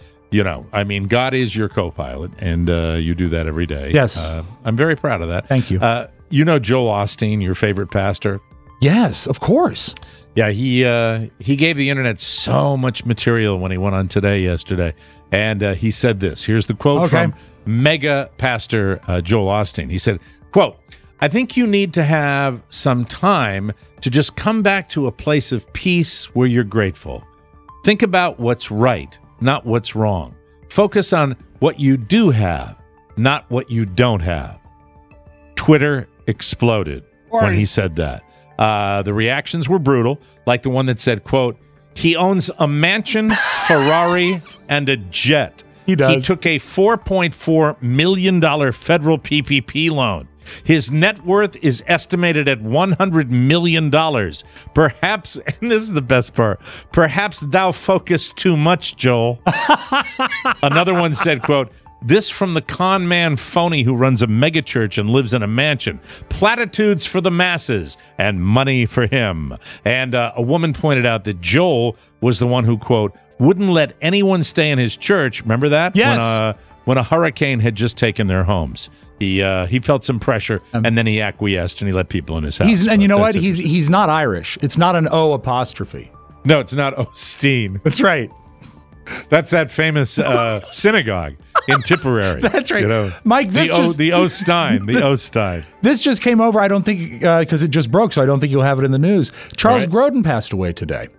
S2: And God is your co-pilot, and you do that every day.
S3: Yes.
S2: I'm very proud of that.
S3: Thank you.
S2: You know Joel Osteen, your favorite pastor?
S3: Yes, of course.
S2: Yeah, he gave the internet so much material when he went on Today yesterday, and he said this. Here's the quote from mega pastor Joel Osteen. He said, quote, "I think you need to have some time to just come back to a place of peace where you're grateful. Think about what's right, not what's wrong. Focus on what you do have, not what you don't have." Twitter exploded when he said that. The reactions were brutal, like the one that said, quote, "He owns a mansion, Ferrari, and a jet.
S3: He does.
S2: He took a $4.4 million federal PPP loan. His net worth is estimated at $100 million. Perhaps," and this is the best part, "perhaps thou focus too much, Joel." Another one said, quote, "This from the con man phony who runs a megachurch and lives in a mansion. Platitudes for the masses and money for him." And a woman pointed out that Joel was the one who, quote, "wouldn't let anyone stay in his church." Remember that?
S3: Yes.
S2: When a hurricane had just taken their homes. He felt some pressure, and then he acquiesced, and he let people in his house.
S3: And you know what? He's not Irish. It's not an O apostrophe.
S2: No, it's not Osteen.
S3: That's right.
S2: That's that famous synagogue in Tipperary.
S3: That's right.
S2: You know,
S3: Mike,
S2: the Ostein.
S3: This just came over, I don't think, because it just broke, so I don't think you'll have it in the news. Charles Grodin passed away today.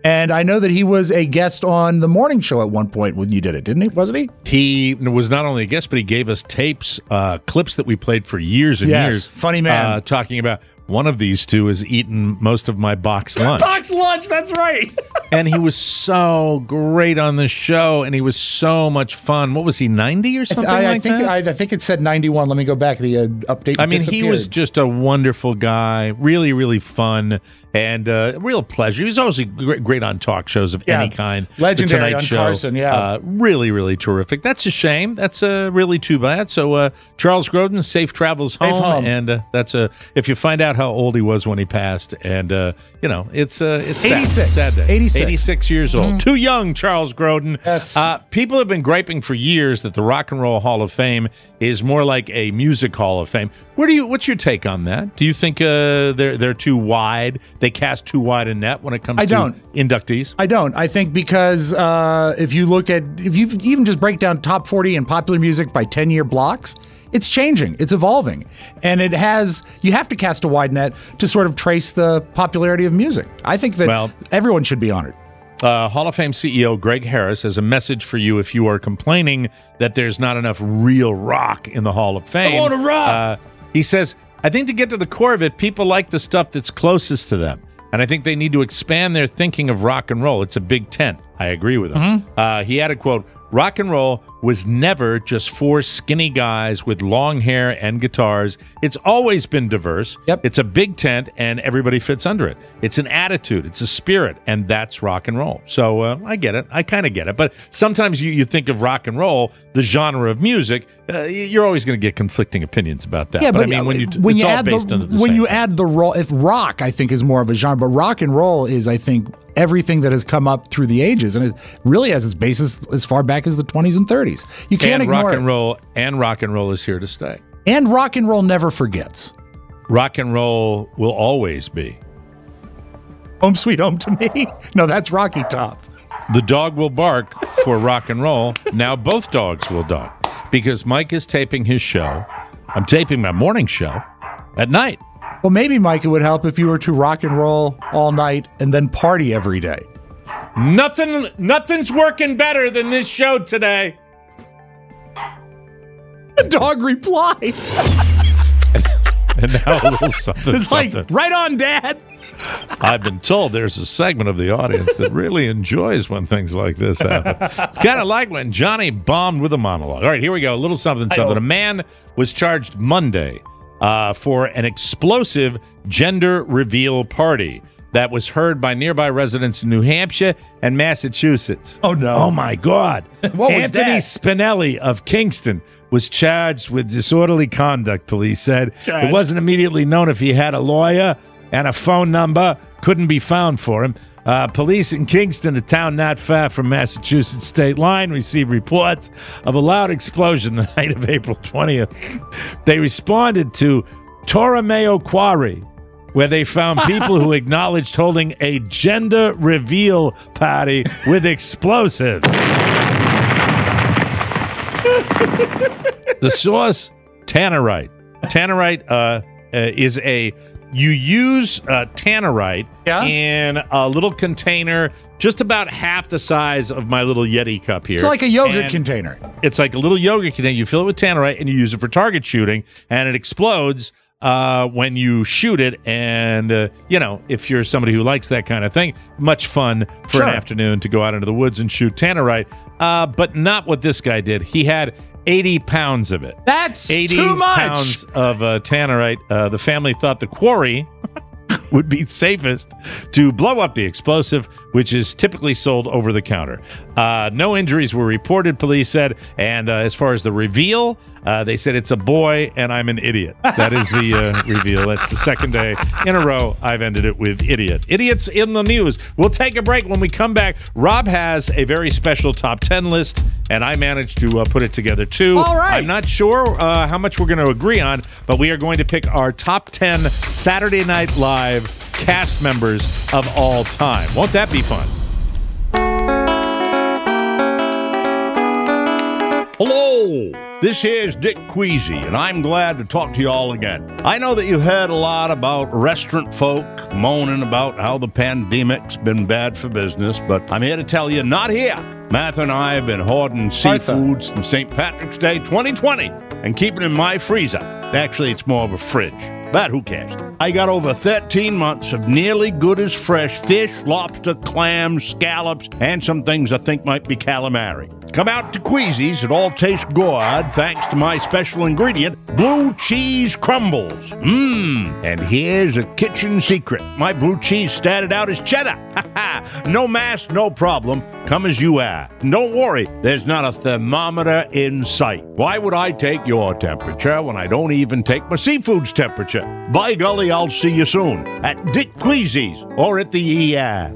S3: And I know that he was a guest on the morning show at one point when you did it, didn't he? Wasn't he?
S2: He was not only a guest, but he gave us tapes, clips that we played for years and years.
S3: Funny man.
S2: Talking about one of these two has eaten most of my box lunch.
S3: Box lunch, that's right.
S2: And he was so great on the show, and he was so much fun. What was he, 90 or something
S3: I
S2: like that?
S3: I think it said 91. Let me go back. The update
S2: I mean, he
S3: disappeared.
S2: was just a wonderful guy, really, really fun, and a real pleasure. He was always great on talk shows of any kind.
S3: Legendary
S2: the Tonight
S3: on
S2: Show,
S3: Carson, yeah.
S2: Really, really terrific. That's a shame. That's really too bad. So Charles Grodin, safe travels home. And that's if you find out how old he was when he passed, and it's sad.
S3: 86.
S2: Sad day.
S3: 86
S2: years old. Too young, Charles Grodin.
S3: Yes.
S2: People have been griping for years that the Rock and Roll Hall of Fame is more like a music Hall of Fame. What's your take on that? Do you think they're too wide? They cast too wide a net when it comes to inductees?
S3: I don't. I think because if you even just break down top 40 and popular music by 10-year blocks, it's changing. It's evolving. And you have to cast a wide net to sort of trace the popularity of music. I think that everyone should be honored.
S2: Hall of Fame CEO Greg Harris has a message for you if you are complaining that there's not enough real rock in the Hall of Fame.
S3: I want to rock!
S2: He says, I think to get to the core of it, people like the stuff that's closest to them. And I think they need to expand their thinking of rock and roll. It's a big tent. I agree with him. He added, quote, rock and roll was never just four skinny guys with long hair and guitars. It's always been diverse.
S3: Yep.
S2: It's a big tent, and everybody fits under it. It's an attitude. It's a spirit, and that's rock and roll. So I get it. I kind of get it. But sometimes you think of rock and roll, the genre of music, you're always going to get conflicting opinions about that.
S3: Yeah,
S2: but I mean, when you add
S3: the roll, if rock, I think, is more of a genre, but rock and roll is, I think, everything that has come up through the ages, and it really has its basis as far back as the 20s and 30s. You can't ignore
S2: rock and roll is here to stay.
S3: And rock and roll never forgets.
S2: Rock and roll will always be.
S3: Home sweet home to me. No, that's Rocky Top.
S2: The dog will bark for rock and roll. Now both dogs will bark because Mike is taping his show. I'm taping my morning show at night.
S3: Well, maybe, Mike, it would help if you were to rock and roll all night and then party every day.
S2: Nothing's working better than this show today.
S3: The dog replied.
S2: And now a little something.
S3: It's like, right on, Dad.
S2: I've been told there's a segment of the audience that really enjoys when things like this happen. It's kind of like when Johnny bombed with a monologue. All right, here we go. A little something. A man was charged Monday for an explosive gender reveal party that was heard by nearby residents in New Hampshire and Massachusetts.
S3: Oh, no.
S2: Oh, my God.
S3: What was
S2: Anthony
S3: that?
S2: Spinelli of Kingston was charged with disorderly conduct, police said. It wasn't immediately known if he had a lawyer, and a phone number couldn't be found for him. Police in Kingston, a town not far from Massachusetts state line, received reports of a loud explosion the night of April 20th. They responded to Torromeo Quarry, where they found people who acknowledged holding a gender reveal party with explosives. The source, Tannerite. Tannerite is you use Tannerite in a little container just about half the size of my little Yeti cup here.
S3: It's like a yogurt container.
S2: It's like a little yogurt container. You fill it with Tannerite and you use it for target shooting, and it explodes when you shoot it. And, if you're somebody who likes that kind of thing, much fun for an afternoon to go out into the woods and shoot Tannerite. But not what this guy did. He had 80 pounds of it.
S3: That's
S2: 80
S3: too much.
S2: pounds of Tannerite. The family thought the quarry would be safest to blow up the explosive, which is typically sold over the counter. No injuries were reported, police said. And as far as the reveal, they said it's a boy and I'm an idiot. That is the reveal. That's the second day in a row I've ended it with idiot. Idiots in the news. We'll take a break. When we come back, Rob has a very special top 10 list, and I managed to put it together too.
S3: All right.
S2: I'm not sure how much we're going to agree on, but we are going to pick our top 10 Saturday Night Live cast members of all time. Won't that be fun?
S10: Hello, this here's Dick Queasy, and I'm glad to talk to you all again. I know that you've heard a lot about restaurant folk moaning about how the pandemic's been bad for business, but I'm here to tell you, not here. Martha and I have been hoarding seafood since St. Patrick's Day 2020 and keeping in my freezer. Actually, it's more of a fridge, but who cares? I got over 13 months of nearly good as fresh fish, lobster, clams, scallops, and some things I think might be calamari. Come out to Queasy's. It all tastes good thanks to my special ingredient, blue cheese crumbles. And here's a kitchen secret. My blue cheese started out as cheddar. No mask, no problem. Come as you are. And don't worry, there's not a thermometer in sight. Why would I take your temperature when I don't even take my seafood's temperature? By golly, I'll see you soon at Dick Queasy's or at the ER.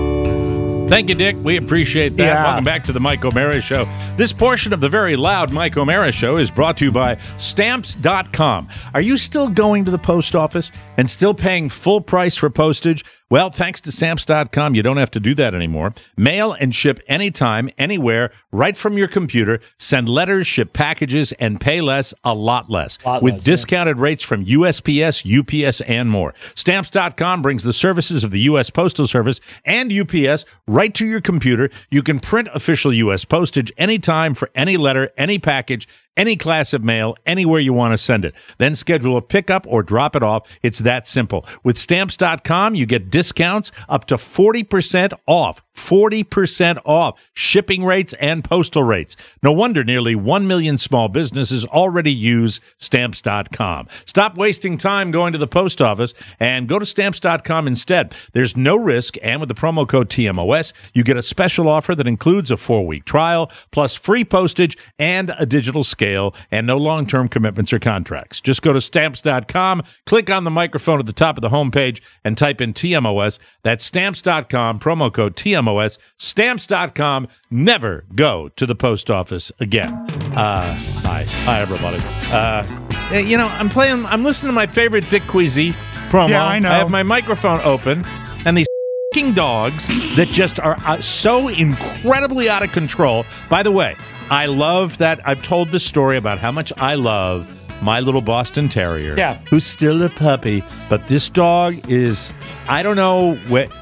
S2: Thank you, Dick. We appreciate that.
S3: Yeah.
S2: Welcome back to the Mike O'Mara Show. This portion of the very loud Mike O'Mara Show is brought to you by Stamps.com. Are you still going to the post office and still paying full price for postage? Well, thanks to Stamps.com, you don't have to do that anymore. Mail and ship anytime, anywhere, right from your computer. Send letters, ship packages, and pay less, a lot less. With discounted rates from USPS, UPS, and more. Stamps.com brings the services of the U.S. Postal Service and UPS right to your computer. You can print official U.S. postage anytime for any letter, any package, any class of mail, anywhere you want to send it. Then schedule a pickup or drop it off. It's that simple. With Stamps.com, you get discounts up to 40% off. 40% off shipping rates and postal rates. No wonder nearly 1 million small businesses already use Stamps.com. Stop wasting time going to the post office and go to Stamps.com instead. There's no risk, and with the promo code TMOS, you get a special offer that includes a 4-week trial, plus free postage and a digital scale, and no long-term commitments or contracts. Just go to Stamps.com, click on the microphone at the top of the homepage, and type in TMOS. That's Stamps.com, promo code TMOS. Stamps.com. Never go to the post office again. Hi everybody. I'm listening to my favorite Dick Queasy promo.
S3: Yeah, I know.
S2: I have my microphone open, and these f***ing dogs that just are so incredibly out of control. By the way, I love that I've told this story about how much I love my little Boston Terrier, who's still a puppy, but this dog is, I don't know,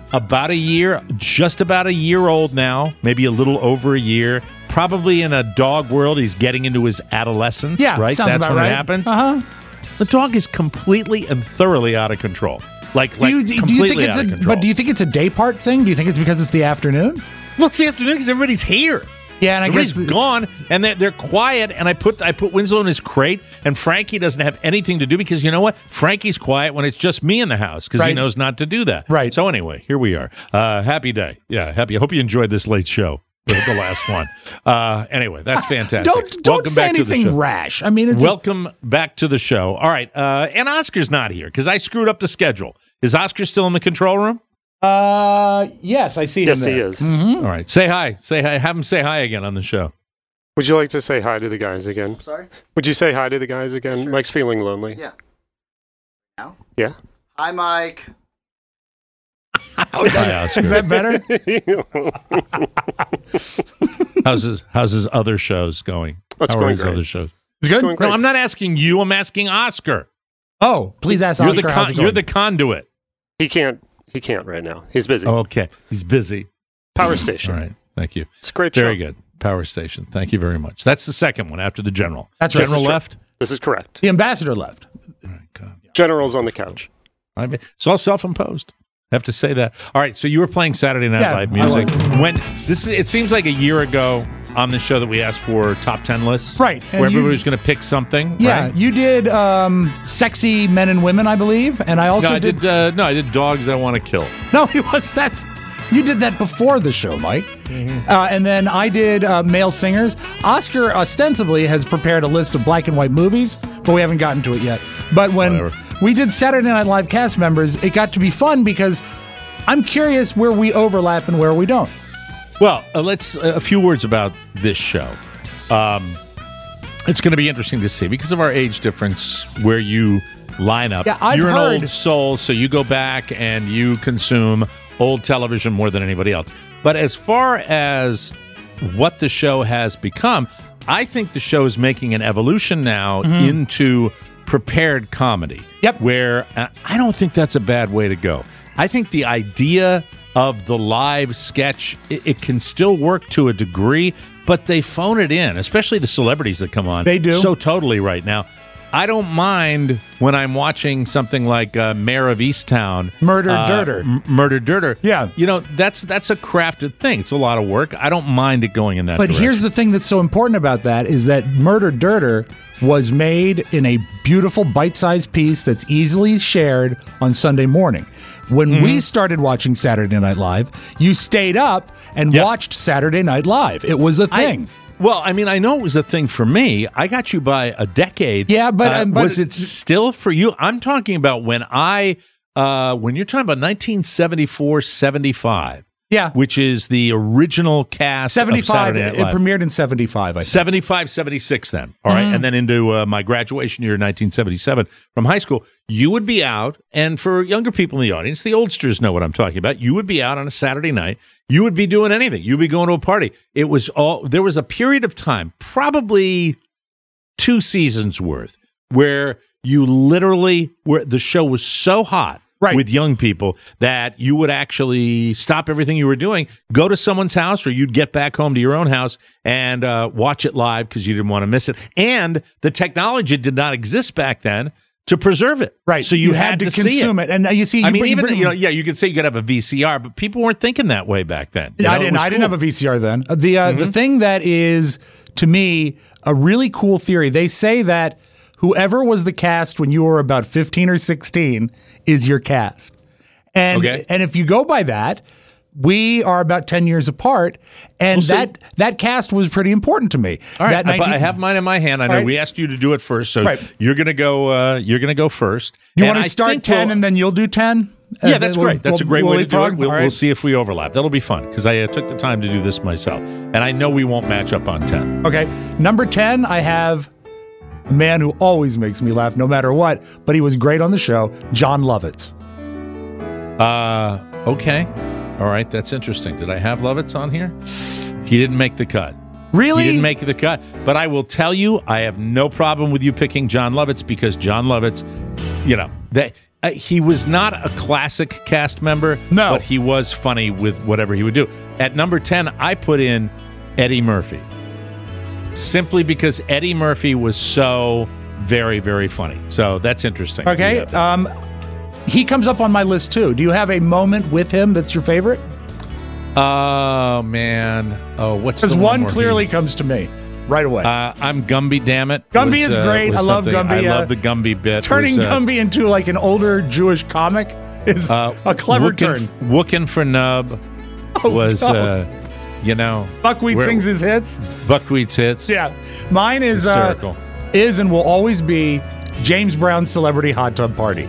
S2: just about a year old now, maybe a little over a year, probably in a dog world. He's getting into his adolescence, right?
S3: Sounds
S2: That's
S3: about
S2: when
S3: right.
S2: it happens.
S3: Uh-huh.
S2: The dog is completely and thoroughly out of control.
S3: Do you think it's But do you think it's a day part thing? Do you think it's because it's the afternoon?
S2: Well, it's the afternoon because everybody's here.
S3: Yeah, and I guess
S2: everybody's gone, and they're quiet. And I put Winslow in his crate, and Frankie doesn't have anything to do because you know what? Frankie's quiet when it's just me in the house because he knows not to do that.
S3: Right.
S2: So anyway, here we are. Happy day. Yeah, happy. I hope you enjoyed this late show. The last one. Anyway, that's fantastic.
S3: Don't
S2: Welcome
S3: say
S2: back to the show.
S3: anything rash. I mean,
S2: Welcome back to the show. All right, and Oscar's not here because I screwed up the schedule. Is Oscar still in the control room?
S3: Yes, I see him there.
S5: Yes, he is.
S3: Mm-hmm.
S2: All right, say hi. Say hi. Have him say hi again on the show.
S5: Would you like to say hi to the guys again?
S8: Sorry?
S5: Would you say hi to the guys again?
S8: Sure.
S5: Mike's feeling lonely.
S8: Yeah. Now?
S5: Yeah.
S8: Hi, Mike.
S2: Hi, Oscar.
S3: Is that better?
S2: How's his other shows going?
S5: That's
S2: How are
S5: going
S2: his
S5: great.
S2: other shows?
S3: It's good.
S5: going great.
S2: No, I'm not asking you. I'm asking Oscar.
S3: Oh, please ask
S2: You're
S3: Oscar. how's it going?
S2: you're the conduit.
S5: He can't right now. He's busy.
S2: Oh, okay. He's busy.
S5: Power Station.
S2: All right. Thank you.
S5: It's a great
S2: Very
S5: show.
S2: good. Power Station. Thank you very much. That's the second one after the General.
S3: That's right.
S2: General
S5: This is true.
S2: left?
S5: This is correct.
S3: The ambassador left.
S2: All right, God.
S5: General's on the couch.
S2: It's all self-imposed. I have to say that. All right, so you were playing Saturday Night
S3: Yeah,
S2: Live
S3: I
S2: music.
S3: was.
S2: It seems like a year ago on the show that we asked for top 10 lists.
S3: Right, and
S2: Where
S3: you-
S2: everybody was going to pick something.
S3: Yeah,
S2: right?
S3: you did sexy men and women, I believe, and I also
S2: I did Dogs I Want to Kill.
S3: No, you did that before the show, Mike. And then I did male singers. Oscar ostensibly has prepared a list of black and white movies, but we haven't gotten to it yet. But when
S2: Whatever.
S3: we did Saturday Night Live cast members, it got to be fun because I'm curious where we overlap and where we don't.
S2: Well, let's a few words about this show. It's going to be interesting to see because of our age difference where you line up.
S3: Yeah, I've
S2: You're
S3: heard-
S2: an old soul, so you go back and you consume old television more than anybody else. But as far as what the show has become, I think the show is making an evolution now into prepared comedy.
S3: Yep.
S2: Where I don't think that's a bad way to go. I think the idea of the live sketch, it can still work to a degree, but they phone it in, especially the celebrities that come on.
S3: They do.
S2: So totally right now. I don't mind when I'm watching something like Mayor of Easttown.
S3: Murder Dirter.
S2: Murder Dirter.
S3: Yeah.
S2: You know, that's a crafted thing. It's a lot of work. I don't mind it going in that direction.
S3: But here's the thing that's so important about that is that Murder Dirter was made in a beautiful bite-sized piece that's easily shared on Sunday morning. When we started watching Saturday Night Live, you stayed up and watched Saturday Night Live. It was a thing.
S2: I mean, I know it was a thing for me. I got you by a decade.
S3: Yeah, but
S2: was it still for you? I'm talking about when you're talking about 1974, 75.
S3: Yeah.
S2: Which is the original cast
S3: 75,
S2: of Saturday Night Live.
S3: It premiered in 75, I think.
S2: 75, 76 then. All right. And then into my graduation year, 1977, from high school, you would be out. And for younger people in the audience, the oldsters know what I'm talking about. You would be out on a Saturday night. You would be doing anything. You'd be going to a party. There was a period of time, probably 2 seasons worth, where where the show was so hot. Right. With young people that you would actually stop everything you were doing, go to someone's house, or you'd get back home to your own house and watch it live because you didn't want to miss it. And the technology did not exist back then to preserve it.
S3: Right.
S2: So you had to
S3: consume
S2: see it.
S3: And you see,
S2: you could say you could have a VCR, but people weren't thinking that way back then.
S3: I didn't have a VCR then. The thing that is, to me, a really cool theory, they say that whoever was the cast when you were about 15 or 16 is your cast. And if you go by that, we are about 10 years apart, and that cast was pretty important to me.
S2: All right, I have mine in my hand. I know we asked you to do it first, so you're going to go. You're going to go first.
S3: You want to start 10, and then you'll do 10.
S2: Yeah, that's great. That's a great way to do it. We'll see if we overlap. That'll be fun because I took the time to do this myself, and I know we won't match up on 10.
S3: Okay, number 10, I have a man who always makes me laugh no matter what, but he was great on the show, Jon Lovitz.
S2: Okay. All right, that's interesting. Did I have Lovitz on here? He didn't make the cut.
S3: Really?
S2: He didn't make the cut. But I will tell you, I have no problem with you picking Jon Lovitz because Jon Lovitz, he was not a classic cast member, but he was funny with whatever he would do. At number 10, I put in Eddie Murphy. Simply because Eddie Murphy was so very, very funny. So that's interesting.
S3: Okay. He comes up on my list too. Do you have a moment with him that's your favorite?
S2: Oh, man. Oh, what's the one?
S3: Because one clearly comes to me right away.
S2: I'm Gumby, damn it.
S3: Gumby is great. I love Gumby.
S2: I love the Gumby bit.
S3: Turning Gumby into like an older Jewish comic is a clever turn.
S2: Wookin' for Nub was...
S3: Buckwheat sings his hits.
S2: Buckwheat's hits.
S3: Yeah. Mine is
S2: hysterical.
S3: Is and will always be James Brown's Celebrity Hot Tub Party.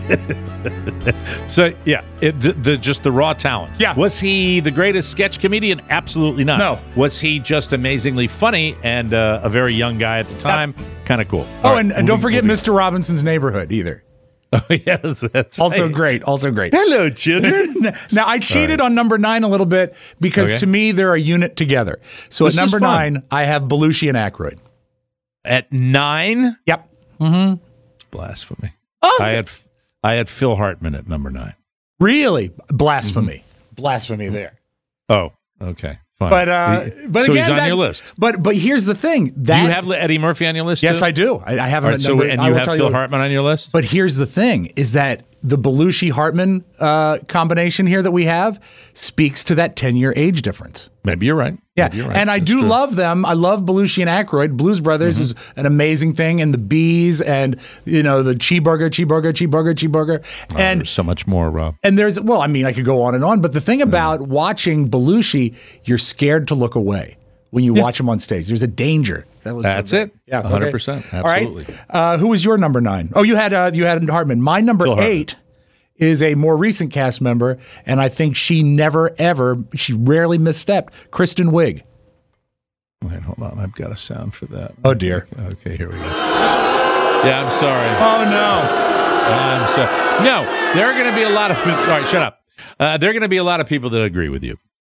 S2: So, yeah, just the raw talent.
S3: Yeah.
S2: Was he the greatest sketch comedian? Absolutely not.
S3: No.
S2: Was he just amazingly funny and a very young guy at the time? Kind of cool.
S3: And don't forget Mr. Robinson's Neighborhood either.
S2: Oh, yes, that's
S3: also
S2: right.
S3: great. Also great.
S2: Hello, children.
S3: Now, I cheated on number 9 a little bit because to me, they're a unit together. So at number 9, I have Belushi and Aykroyd.
S2: At 9?
S3: Yep. Mm-hmm.
S2: It's blasphemy. Oh. I had Phil Hartman at number 9.
S3: Really? Blasphemy. Mm-hmm. Blasphemy there.
S2: Oh, okay. Fine.
S3: But
S2: so
S3: again,
S2: he's on your list.
S3: But here's the thing.
S2: Do you have Eddie Murphy on your list?
S3: Yes,
S2: too?
S3: I do. I have him at number.
S2: And you have Phil Hartman on your list?
S3: But here's the thing: is that the Belushi-Hartman combination here that we have speaks to that 10-year age difference.
S2: Maybe you're right.
S3: Yeah,
S2: you're right.
S3: And I do love them. I love Belushi and Aykroyd. Blues Brothers is an amazing thing, and the Bees, and the cheeseburger. And
S2: there's so much more, Rob.
S3: And there's I could go on and on. But the thing about watching Belushi, you're scared to look away when you watch him on stage. There's a danger.
S2: That's it.
S3: Yeah,
S2: 100%. Absolutely.
S3: All right. Who was your number 9? Oh, you had Hartman. My number 8 is a more recent cast member, and I think she rarely misstepped. Kristen Wiig.
S2: Wait, hold on. I've got a sound for that.
S3: Oh, dear.
S2: Okay, here we go. Yeah, I'm sorry.
S3: Oh, no.
S2: I'm sorry. No, there are going to be a lot of people. All right, shut up. There are going to be a lot of people that agree with you.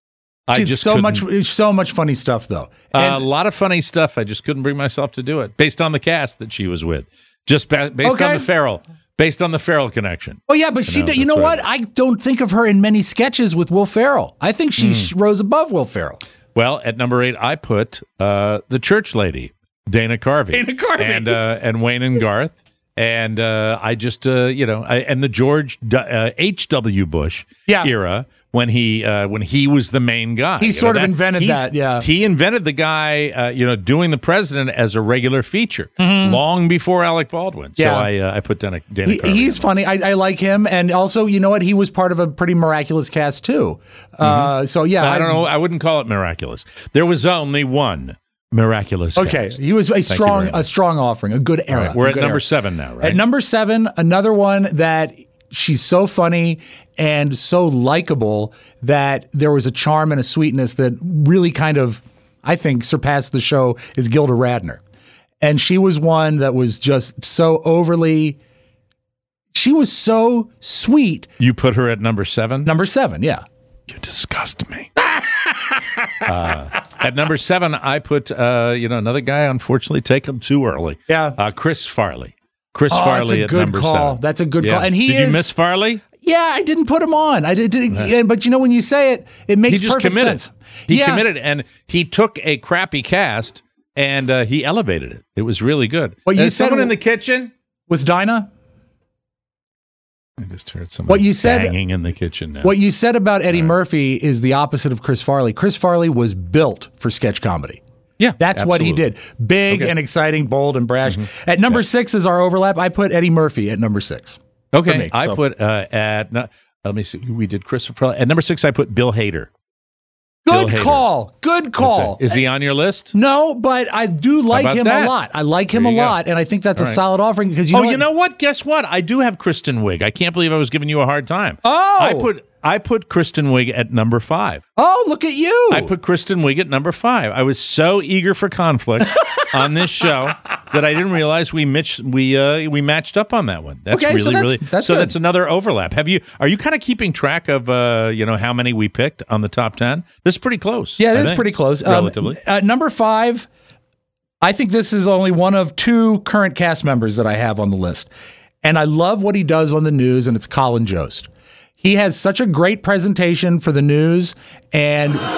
S3: She's so much funny stuff though.
S2: A lot of funny stuff. I just couldn't bring myself to do it based on the cast that she was with, just based on the Ferrell connection.
S3: Oh yeah, but you know what? I don't think of her in many sketches with Will Ferrell. I think she rose above Will Ferrell.
S2: Well, at number 8, I put the church lady, Dana Carvey. And Wayne and Garth. And I just, and the George H.W. Bush era when he was the main guy.
S3: He sort of invented that, yeah.
S2: He invented the guy, doing the president as a regular feature long before Alec Baldwin. So I put Dana Carvey.
S3: He's funny. I like him. And also, you know what? He was part of a pretty miraculous cast, too. So, yeah.
S2: I don't know. I wouldn't call it miraculous. There was only one miraculous cast.
S3: Okay, he was a strong offering, a good era.
S2: Right, we're at number 7 now, right?
S3: At number 7, another one that she's so funny and so likable that there was a charm and a sweetness that really kind of, I think, surpassed the show is Gilda Radner. And she was one that was just so she was so sweet.
S2: You put her at number 7?
S3: Number 7, yeah.
S2: You disgust me. At number 7, I put another guy, unfortunately taken too early.
S3: Yeah,
S2: Chris Farley. Farley at number 7.
S3: That's a good call. And
S2: did you miss Farley?
S3: Yeah, I didn't put him on. I did, but when you say it, it makes perfect sense.
S2: He committed, and he took a crappy cast and he elevated it. It was really good.
S3: What you said
S2: someone in the kitchen
S3: with Dinah?
S2: I just heard someone banging in the kitchen now.
S3: What you said about Eddie Murphy is the opposite of Chris Farley. Chris Farley was built for sketch comedy.
S2: Yeah,
S3: that's what he did. Big and exciting, bold and brash. At number 6 is our overlap. I put Eddie Murphy at number 6.
S2: Okay, I put let me see. We did Christopher Farley. At number 6, I put Bill Hader.
S3: Good call. Good call.
S2: Is he on your list?
S3: No, but I do like him a lot. I like him a lot, and I think that's a solid offering because
S2: you know what? Guess what? I do have Kristen Wiig. I can't believe I was giving you a hard time.
S3: Oh,
S2: I put Kristen Wiig at number 5.
S3: Oh, look at you!
S2: I put Kristen Wiig at number 5. I was so eager for conflict on this show that I didn't realize we matched up on that one. That's that's another overlap. Are you kind of keeping track of how many we picked on the top 10? This is pretty close.
S3: Yeah, it is pretty close,
S2: relatively.
S3: Number 5. I think this is only one of 2 current cast members that I have on the list, and I love what he does on the news. And it's Colin Jost. He has such a great presentation for the news, and
S2: all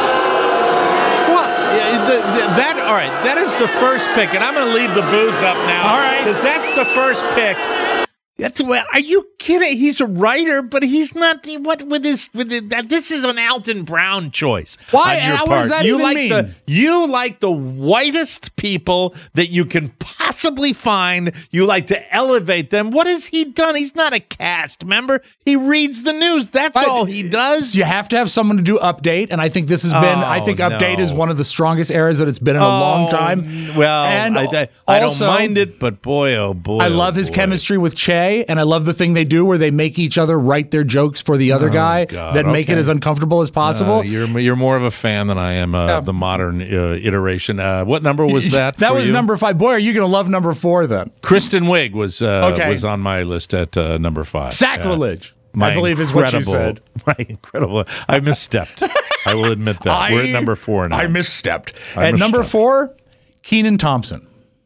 S2: right, that is the first pick, and I'm going to leave the booze up now.
S3: All right,
S2: because that's the first pick. Are you kidding? He's a writer, but he's not. This is an Alton Brown choice.
S3: Why? What does that even mean?
S2: You like the whitest people that you can possibly find. You like to elevate them. What has he done? He's not a cast member. He reads the news. That's all he does.
S3: You have to have someone to do Update, and I think this has been. I think Update is one of the strongest eras that it's been in a long time.
S2: Well,
S3: and
S2: I don't mind it, but boy, oh boy,
S3: I love his chemistry with Che. And I love the thing they do where they make each other write their jokes for the other guy that make it as uncomfortable as possible.
S2: You're more of a fan than I am of the modern iteration. What number was that?
S3: That was number 5. Boy, are you going to love number 4 then?
S2: Kristen Wiig was on my list at number 5.
S3: Sacrilege, I believe is what you said.
S2: Right, incredible. I misstepped. I will admit that. We're at number 4 now.
S3: I misstepped. At number 4, Kenan Thompson.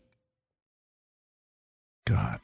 S2: God.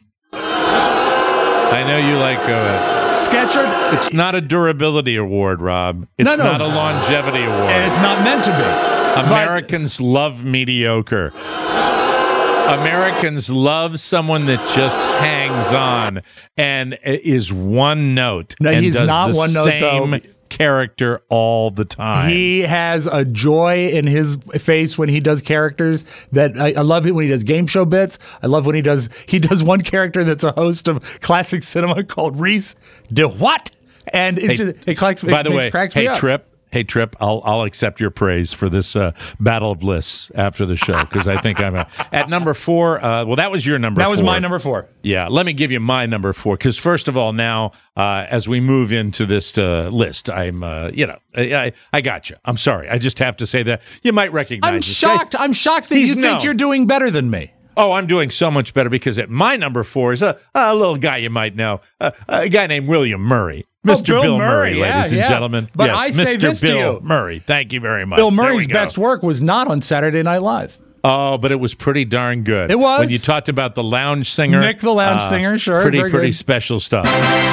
S2: I know you like
S3: Sketcher.
S2: It's not a durability award, Rob. It's not a longevity award.
S3: And it's not meant to be.
S2: Americans love mediocre. Americans love someone that just hangs on and is one note.
S3: No,
S2: and
S3: he's
S2: does
S3: not
S2: the
S3: one note,
S2: same
S3: though.
S2: Character all the time.
S3: He has a joy in his face when he does characters that I love it when he does game show bits. I love when he does one character that's a host of classic cinema called Reese DeWatt. And it's it cracks me up.
S2: Hey, Trip, I'll accept your praise for this battle of lists after the show because I think I'm at number 4. Well, that was your number 4.
S3: That was my number 4.
S2: Yeah, let me give you my number 4 because first of all, now as we move into this list, I'm I got you. I'm sorry, I just have to say that you might recognize.
S3: I'm shocked that you think you're doing better than me.
S2: Oh, I'm doing so much better because at my number 4 is a little guy you might know, a guy named William Murray. Mr.
S3: Bill
S2: Bill
S3: Murray,
S2: Murray, ladies and gentlemen.
S3: But
S2: yes,
S3: I say
S2: Mr.
S3: this to
S2: Bill
S3: you.
S2: Murray. Thank you very much.
S3: Bill
S2: There
S3: Murray's
S2: we go.
S3: best work was not on Saturday Night Live.
S2: Oh, but it was pretty darn good.
S3: It was.
S2: When you talked about the lounge singer.
S3: Nick the lounge singer, sure.
S2: Pretty
S3: very good.
S2: special stuff.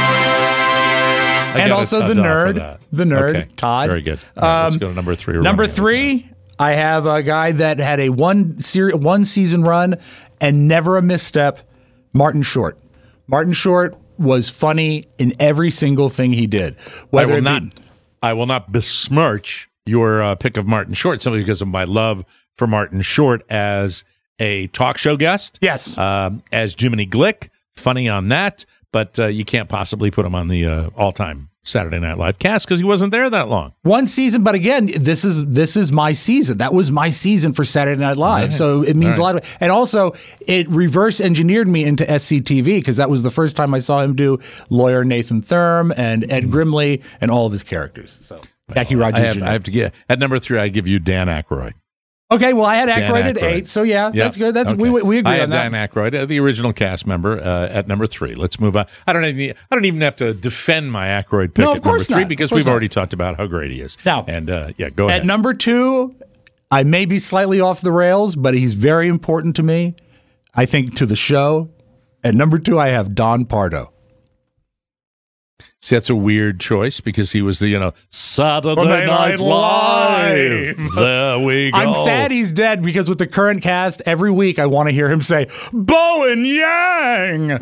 S3: And also the nerd, Todd.
S2: Very good. All right, let's go to number 3. We're
S3: Number
S2: running out of
S3: 3, I have a guy that had a one season run and never a misstep, Martin Short. Martin Short was funny in every single thing he did.
S2: I will not besmirch your pick of Martin Short simply because of my love for Martin Short as a talk show guest.
S3: Yes.
S2: As Jiminy Glick, funny on that, but you can't possibly put him on the all-time Saturday Night Live cast because he wasn't there that long.
S3: One season, but again, this is my season. That was my season for Saturday Night Live,
S2: Right.
S3: so it means a lot. And also, it reverse engineered me into SCTV because that was the first time I saw him do lawyer Nathan Thurm and Ed Grimley and all of his characters. So Jackie Rogers Jr.
S2: I have to get at number 3. I give you Dan Aykroyd.
S3: Okay, well, I had
S2: Dan
S3: Aykroyd at
S2: Aykroyd.
S3: 8, so yeah, that's good. That's
S2: okay.
S3: we agree
S2: I had
S3: on that.
S2: Dan Aykroyd, the original cast member, at number 3. Let's move on. I don't even have to defend my Aykroyd pick
S3: No, of
S2: at number
S3: course
S2: 3
S3: not.
S2: because
S3: Of course
S2: we've
S3: not.
S2: already talked about how great he is.
S3: Now,
S2: and go ahead.
S3: At number 2, I may be slightly off the rails, but he's very important to me. I think to the show. At number 2, I have Don Pardo.
S2: See, that's a weird choice because he was the Saturday Night Live. There we go.
S3: I'm sad he's dead because with the current cast, every week I want to hear him say Bowen Yang.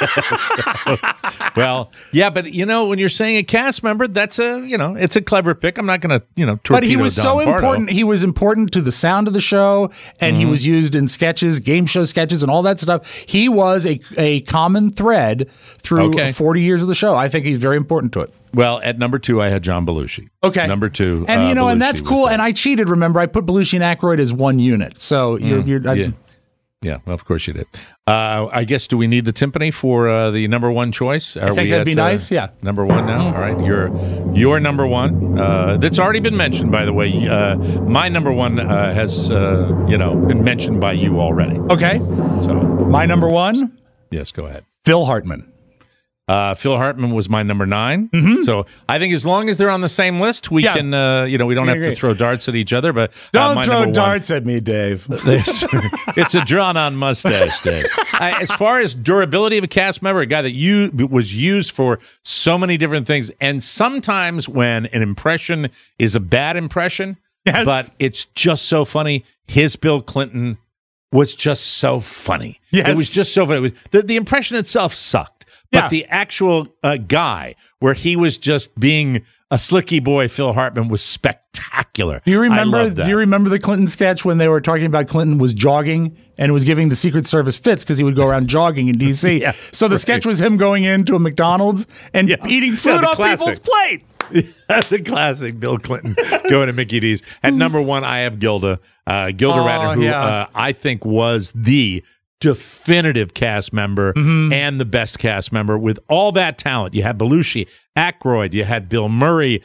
S2: Well, yeah, but when you're saying a cast member, that's it's a clever pick. I'm not going to torpedo
S3: But he was
S2: Don
S3: so
S2: Pardo.
S3: important. He was important to the sound of the show, and he was used in sketches, game show sketches, and all that stuff. He was a common thread through 40 years of the show. I think he's very important to it.
S2: Well, at number 2, I had John Belushi.
S3: Okay.
S2: Number 2.
S3: And and
S2: Belushi
S3: that's
S2: was
S3: cool.
S2: there.
S3: And I cheated. Remember, I put Belushi and Aykroyd as one unit. So
S2: Yeah, well, of course you did. I guess, do we need the timpani for the number 1 choice?
S3: I think that'd be nice, yeah.
S2: Number 1 now? All right, your number 1. That's already been mentioned, by the way. My number 1 has, been mentioned by you already.
S3: Okay.
S2: So
S3: my number 1?
S2: Yes, go ahead.
S3: Phil Hartman.
S2: Phil Hartman was my number 9. So I think as long as they're on the same list, we can, we don't have to throw darts at each other. But
S3: Don't
S2: my
S3: throw
S2: number
S3: darts at me, Dave.
S2: It's a drawn-on mustache, Dave. As far as durability of a cast member, a guy that was used for so many different things, and sometimes when an impression is a bad impression, but it's just so funny. His Bill Clinton was just so funny.
S3: Yes.
S2: It was just so funny. The impression itself sucked. But the actual guy, where he was just being a slicky boy, Phil Hartman, was spectacular.
S3: Do you
S2: I
S3: remember?
S2: love that.
S3: Do you remember the Clinton sketch when they were talking about Clinton was jogging and was giving the Secret Service fits because he would go around jogging in D.C.
S2: Yeah,
S3: so the sketch was him going into a McDonald's and eating food
S2: the
S3: on
S2: classic.
S3: people's plate.
S2: The classic Bill Clinton going to Mickey D's. At number 1, I have Gilda Radner, who I think was the definitive cast member and the best cast member with all that talent. You had Belushi, Aykroyd, you had Bill Murray.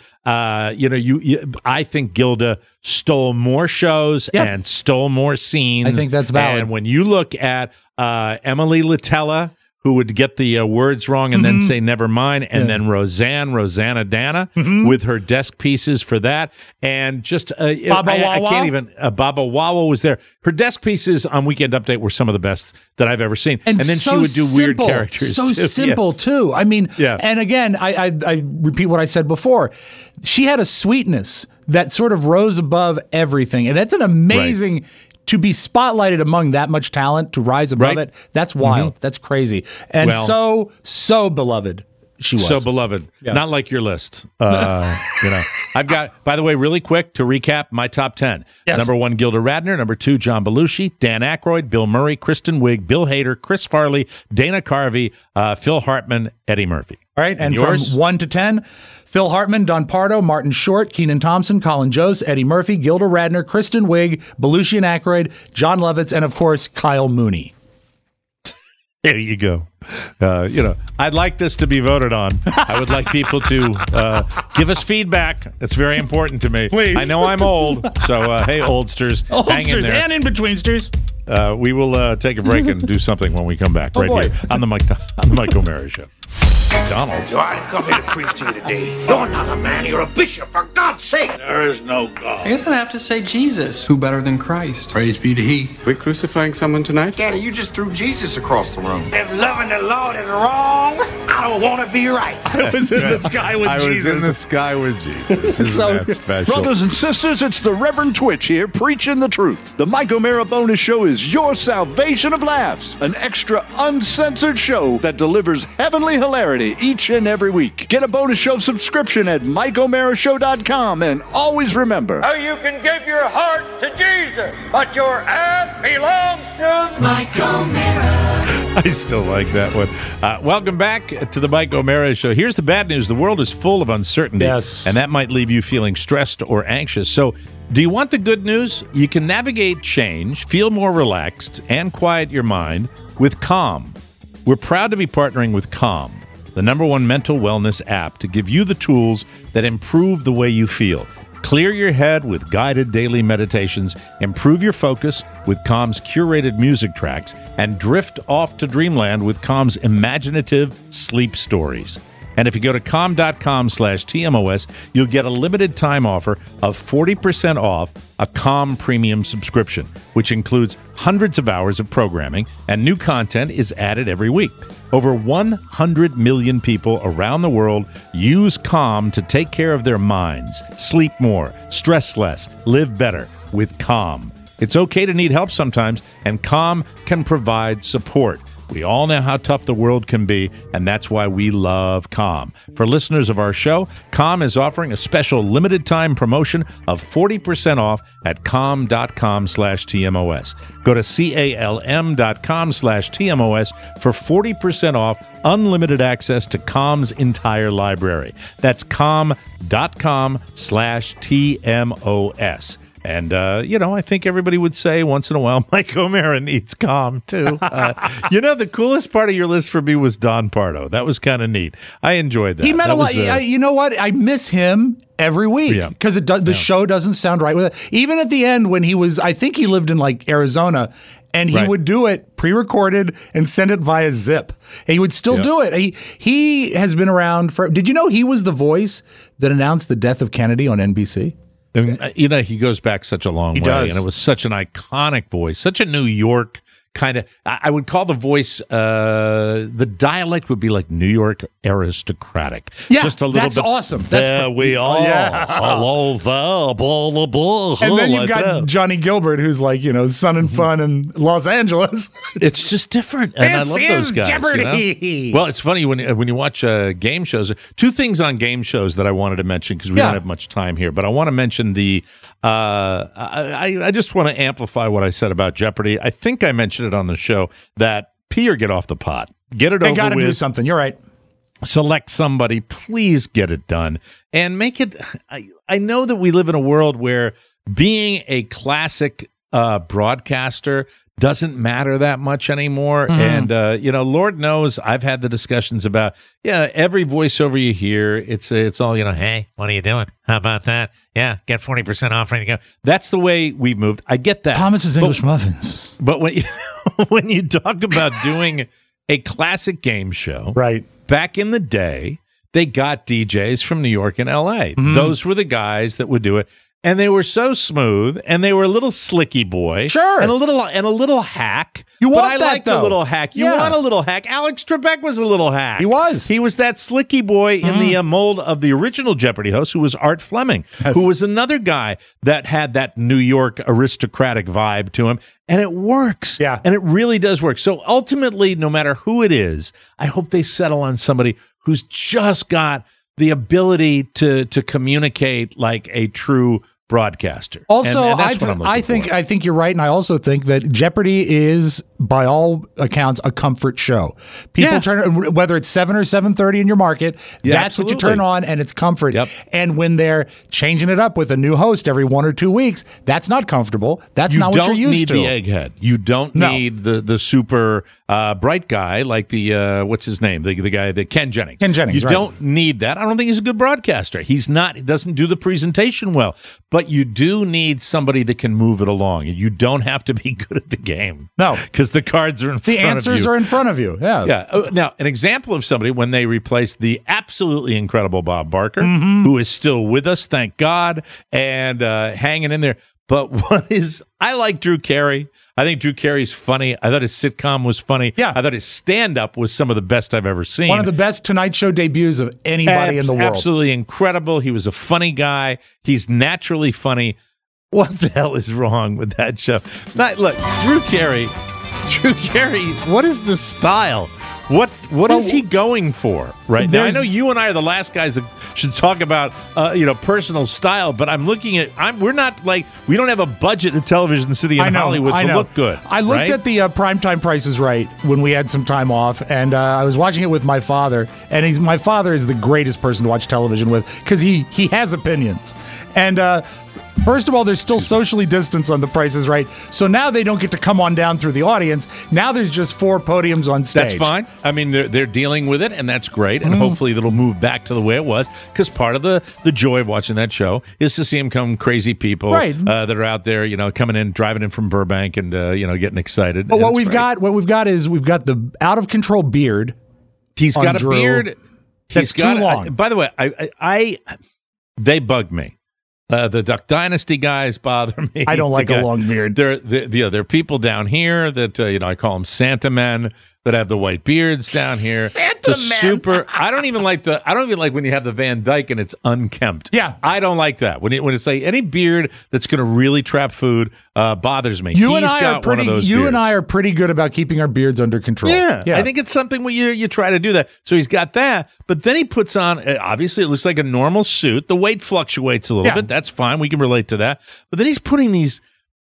S2: I think Gilda stole more shows and stole more scenes.
S3: I think that's valid.
S2: And when you look at Emily Litella, who would get the words wrong and then say never mind, and then Rosanna Dana with her desk pieces for that, and just
S3: Baba
S2: I
S3: Wawa?
S2: can't even. Baba Wawa was there. Her desk pieces on Weekend Update were some of the best that I've ever seen. And then
S3: so
S2: she would do weird
S3: simple.
S2: characters.
S3: So
S2: too.
S3: simple
S2: Yes.
S3: too. I mean,
S2: Yeah.
S3: and again, I repeat what I said before. She had a sweetness that sort of rose above everything, and that's an amazing. To be spotlighted among that much talent, to rise above it, that's wild. That's crazy. And so beloved she was.
S2: So beloved.
S3: Yeah.
S2: Not like your list. I've got, by the way, really quick to recap my top 10.
S3: Yes.
S2: Number 1, Gilda Radner. Number 2, John Belushi, Dan Aykroyd, Bill Murray, Kristen Wiig, Bill Hader, Chris Farley, Dana Carvey, Phil Hartman, Eddie Murphy.
S3: All right, and
S2: yours?
S3: from 1 to 10, Phil Hartman, Don Pardo, Martin Short, Kenan Thompson, Colin Jost, Eddie Murphy, Gilda Radner, Kristen Wiig, Belushi and Aykroyd, John Lovitz, and of course, Kyle Mooney.
S2: There you go. I'd like this to be voted on. I would like people to give us feedback. That's very important to me.
S3: Please.
S2: I know I'm old, so hey, oldsters, hang in there.
S3: and in-betweensters.
S2: We will take a break and do something when we come back
S3: Oh,
S2: right
S3: boy.
S2: here on the Mike O'Mara Show. McDonald's.
S7: So I come here to preach to you today. You're not a man, you're a bishop, for God's sake.
S10: There is no God.
S11: I guess I'd have to say Jesus. Who better than Christ?
S12: Praise be to He.
S13: We crucifying someone tonight?
S12: Daddy, you just threw Jesus across the room.
S7: If loving the Lord is wrong, I don't want to be right.
S2: I was in the sky with Jesus.
S14: I was in the sky with Jesus. Isn't that special?
S15: Brothers and sisters, it's the Reverend Twitch here, preaching the truth. The Mike O'Mara Bonus Show is your salvation of laughs. An extra uncensored show that delivers heavenly hilarity each and every week. Get a bonus show subscription at MikeO'MaraShow.com, and always remember,
S4: Oh, you can give your heart to Jesus, but your ass belongs to Mike O'Mara.
S2: I still like that one. Welcome back to the Mike O'Mara Show. Here's the bad news. The world is full of uncertainty.
S3: Yes.
S2: And that might leave you feeling stressed or anxious. So do you want the good news? You can navigate change, feel more relaxed, and quiet your mind with Calm. We're proud to be partnering with Calm, the #1 mental wellness app, to give you the tools that improve the way you feel. Clear your head with guided daily meditations, improve your focus with Calm's curated music tracks, and drift off to dreamland with Calm's imaginative sleep stories. And if you go to calm.com/TMOS, you'll get a limited time offer of 40% off a Calm premium subscription, which includes hundreds of hours of programming, and new content is added every week. Over 100 million people around the world use Calm to take care of their minds, sleep more, stress less, live better with Calm. It's okay to need help sometimes, and Calm can provide support. We all know how tough the world can be, and that's why we love Calm. For listeners of our show, Calm is offering a special limited-time promotion of 40% off at calm.com/TMOS. Go to calm.com/TMOS for 40% off unlimited access to Calm's entire library. That's calm.com/TMOS. And, I think everybody would say once in a while, Mike O'Mara needs Calm, too. The coolest part of your list for me was Don Pardo. That was kind of neat. I enjoyed that.
S3: He meant
S2: a
S3: lot. You know what? I miss him every week because the show doesn't sound right with it. Even at the end when I think he lived in Arizona, and he would do it pre-recorded and send it via Zip. And he would still do it. He has been around for. Did you know he was the voice that announced the death of Kennedy on NBC?
S2: He goes back such a long way, and it was such an iconic voice, such a New York kind of. I would call the voice, the dialect would be like New York aristocratic.
S3: Yeah,
S2: just a little
S3: that's
S2: bit.
S3: Awesome.
S2: There we are. Yeah. Hello there, blah, blah.
S3: And then you've got Johnny Gilbert, who's Sun and Fun in Los Angeles.
S2: It's just different, and I love those guys.
S3: Jeopardy!
S2: Well, it's funny when you watch game shows. Two things on game shows that I wanted to mention because we don't have much time here, but I want to mention the. I just want to amplify what I said about Jeopardy. I think I mentioned it on the show that pee or get off the pot. Get it over with.
S3: They got to do something. You're right.
S2: Select somebody. Please get it done and make it. I know that we live in a world where being a classic broadcaster doesn't matter that much anymore. Mm-hmm. And, Lord knows I've had the discussions about, every voiceover you hear, it's all, hey, what are you doing? How about that? Yeah, get 40% off. Ready to go. That's the way we've moved. I get that.
S3: Thomas's English Muffins.
S2: But when you talk about doing a classic game show,
S3: right?
S2: Back in the day, they got DJs from New York and LA. Mm-hmm. Those were the guys that would do it. And they were so smooth, and they were a little slicky boy,
S3: sure,
S2: and a little hack.
S3: You want
S2: but I
S3: that,
S2: like
S3: though.
S2: a little hack. You want a little hack. Alex Trebek was a little hack.
S3: He was
S2: that slicky boy in the mold of the original Jeopardy host, who was Art Fleming, who was another guy that had that New York aristocratic vibe to him, and it works.
S3: Yeah,
S2: and it really does work. So ultimately, no matter who it is, I hope they settle on somebody who's just got the ability to communicate like a true broadcaster.
S3: Also,
S2: and that's what I'm looking for.
S3: I think you're right, and I also think that Jeopardy is, by all accounts, a comfort show. People turn, whether it's 7 or 7:30 in your market, that's what you turn on, and it's comfort.
S2: Yep.
S3: And when they're changing it up with a new host every 1 or 2 weeks, that's not comfortable. That's not what you're used to.
S2: You don't need the egghead. You don't need the super bright guy like the what's his name? The guy, Ken Jennings.
S3: Ken Jennings.
S2: You don't need that. I don't think he's a good broadcaster. He's not. He doesn't do the presentation well. But you do need somebody that can move it along. You don't have to be good at the game.
S3: No,
S2: because because the cards are in front of you.
S3: The answers are in front of you. Yeah.
S2: Yeah. Now, an example of somebody when they replaced the absolutely incredible Bob Barker, who is still with us, thank God, and hanging in there. But I like Drew Carey. I think Drew Carey's funny. I thought his sitcom was funny.
S3: Yeah.
S2: I thought his stand-up was some of the best I've ever seen.
S3: One of the best Tonight Show debuts of anybody in the world.
S2: Absolutely incredible. He was a funny guy. He's naturally funny. What the hell is wrong with that show? Look, Drew Carey, what is the style? What is he going for right now? I know you and I are the last guys that should talk about personal style, but I'm looking at we don't have a budget of television city in Hollywood to look good.
S3: I looked at the Primetime Price is Right when we had some time off, and I was watching it with my father, and my father is the greatest person to watch television with because he has opinions. And first of all, there's still socially distanced on The Price is Right, so now they don't get to come on down through the audience. Now there's just 4 podiums on stage.
S2: That's fine. I mean, they're dealing with it, and that's great, and hopefully it'll move back to the way it was, because part of the joy of watching that show is to see them come crazy people that are out there, coming in, driving in from Burbank, and getting excited.
S3: But what we've got is we've got the out of control beard.
S2: He's got a beard.
S3: That's too long.
S2: By the way, they bug me. The Duck Dynasty guys bother me.
S3: I don't like a long beard.
S2: There are people down here that I call them Santa men that have the white beards down here.
S3: Santa men.
S2: I don't even like when you have the Van Dyke and it's unkempt.
S3: Yeah,
S2: I don't like that. When it's like any beard that's going to really trap food bothers me.
S3: You and I are pretty good about keeping our beards under control.
S2: Yeah. I think it's something where you try to do that. So he's got that, but then he puts on, obviously it looks like a normal suit. The weight fluctuates a little bit. That's fine. We can relate to that. But then he's putting these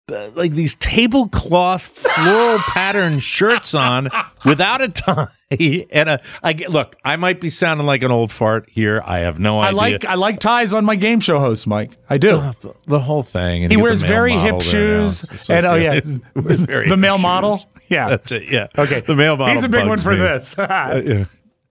S2: tablecloth floral pattern shirts on without a tie. And look, I might be sounding like an old fart here. I have no idea.
S3: I like ties on my game show host, Mike. I do.
S2: The whole thing. And
S3: he wears very hip shoes. And the male model. Yeah.
S2: That's it. Yeah.
S3: Okay.
S2: The male model.
S3: He's a big one for this.
S2: Yeah.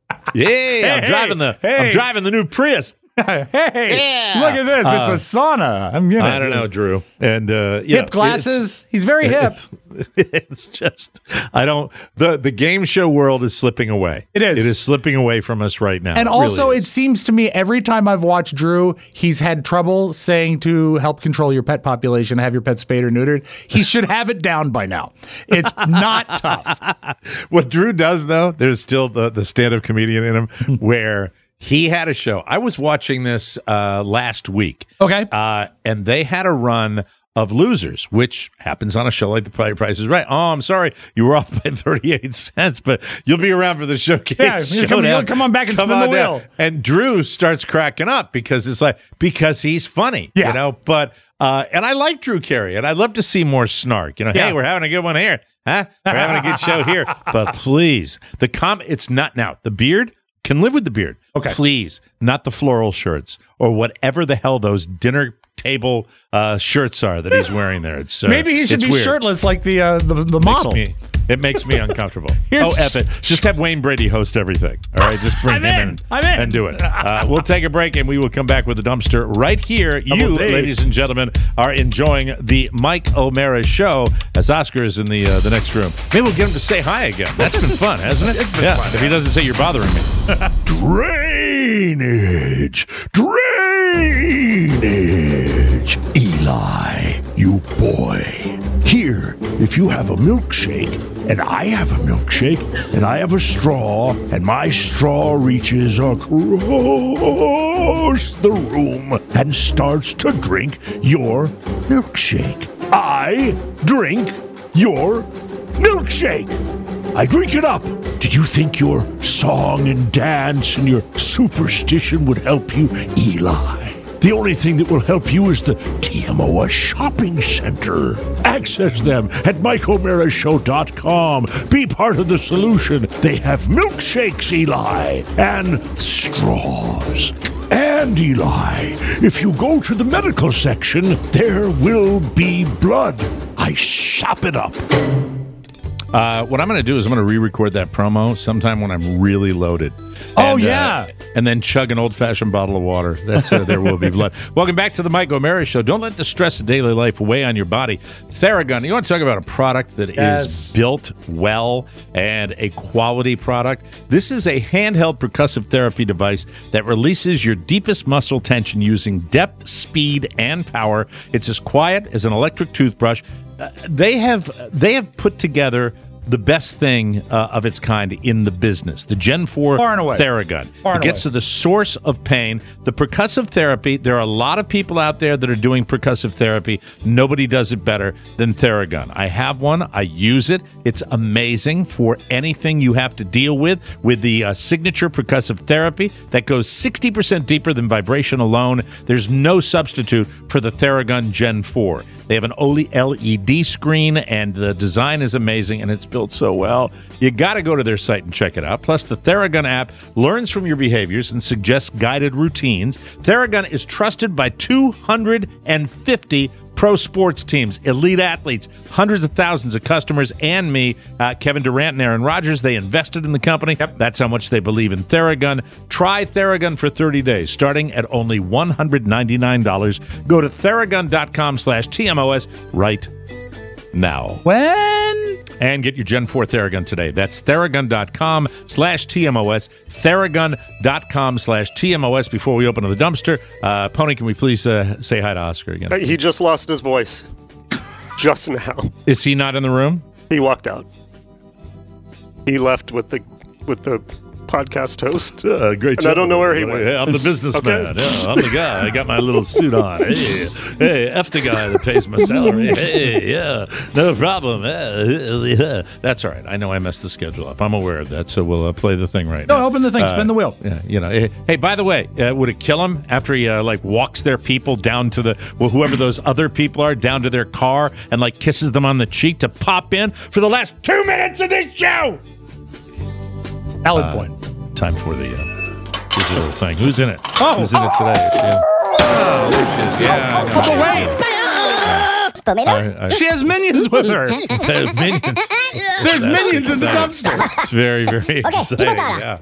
S2: I'm driving the new Prius.
S3: Hey, look at this. It's a sauna.
S2: I don't know, Drew. And
S3: hip glasses. He's very hip.
S2: It's just, the game show world is slipping away.
S3: It is.
S2: It is slipping away from us right now.
S3: And also, it seems to me every time I've watched Drew, he's had trouble saying to help control your pet population, have your pet spayed or neutered. He should have it down by now. It's not tough.
S2: What Drew does, though, there's still the stand-up comedian in him where he had a show. I was watching this last week.
S3: Okay.
S2: And they had a run of losers, which happens on a show like The Price is Right. Oh, I'm sorry. You were off by 38 cents, but you'll be around for the showcase.
S3: Yeah, come on back and spin the wheel.
S2: Down. And Drew starts cracking up because he's funny, But, and I like Drew Carey, and I'd love to see more snark. Hey, we're having a good one here. Huh? We're having a good show here. But please, it's not now. The beard can live with the beard.
S3: Okay.
S2: Please, not the floral shirts or whatever the hell those dinner table shirts are that he's wearing there. It's
S3: maybe he should be shirtless like the model.
S2: It makes me uncomfortable. F it. Just have Wayne Brady host everything. All right, just bring him in and do it. We'll take a break and we will come back with the dumpster right here. You, ladies and gentlemen, are enjoying the Mike O'Mara Show as Oscar is in the next room. Maybe we'll get him to say hi again. That's been fun, hasn't it?
S3: It's been fun.
S2: If he doesn't say you're bothering me.
S13: Drainage. Eli, you boy. Here, if you have a milkshake, and I have a milkshake, and I have a straw, and my straw reaches across the room and starts to drink your milkshake. I drink your milkshake. I drink it up. Did you think your song and dance and your superstition would help you, Eli? The only thing that will help you is the TMOA Shopping Center. Access them at MikeO'MaraShow.com. Be part of the solution. They have milkshakes, Eli, and straws. And, Eli, if you go to the medical section, there will be blood. I shop it up.
S2: What I'm going to do is I'm going to re-record that promo sometime when I'm really loaded.
S3: Oh, yeah.
S2: And then chug an old-fashioned bottle of water. That's There Will Be Blood. Welcome back to the Mike O'Mara Show. Don't let the stress of daily life weigh on your body. Theragun. You want to talk about a product that is built well and a quality product? This is a handheld percussive therapy device that releases your deepest muscle tension using depth, speed, and power. It's as quiet as an electric toothbrush. They have put together the best thing of its kind in the business, the Gen 4 Theragun. It gets to the source of pain. The percussive therapy, there are a lot of people out there that are doing percussive therapy. Nobody does it better than Theragun. I have one. I use it. It's amazing for anything you have to deal with the signature percussive therapy that goes 60% deeper than vibration alone. There's no substitute for the Theragun Gen 4. They have an OLED screen, and the design is amazing, and it's built so well. You got to go to their site and check it out. Plus, the Theragun app learns from your behaviors and suggests guided routines. Theragun is trusted by 250 pro sports teams, elite athletes, hundreds of thousands of customers, and me, Kevin Durant and Aaron Rodgers. They invested in the company. That's how much they believe in Theragun. Try Theragun for 30 days, starting at only $199. Go to Theragun.com/TMOS right now. And get your Gen 4 Theragun today. That's Theragun.com/TMOS. Theragun.com/TMOS. Before we open the dumpster, Pony, can we please say hi to Oscar again?
S5: He just lost his voice. Just now.
S2: Is he not in the room?
S5: He walked out. He left with the podcast host.
S2: Great job.
S5: And I don't know where he went.
S2: Hey, I'm the businessman.
S5: Okay.
S2: Yeah, I'm the guy. I got my little suit on. Hey, F the guy that pays my salary. Hey, yeah, no problem. Yeah. That's all right. I know I messed the schedule up. I'm aware of that, so we'll play the thing right now.
S3: No, open the thing. Spin the wheel.
S2: Yeah, Hey, by the way, would it kill him after he walks their people down to whoever those other people are, down to their car and kisses them on the cheek to pop in for the last 2 minutes of this show?
S3: Valid point.
S2: Time for the digital thing. Who's in it? Who's in it today?
S3: She has minions with her.
S2: Minions.
S3: There's minions in the dumpster.
S2: It's very, very exciting. Yeah.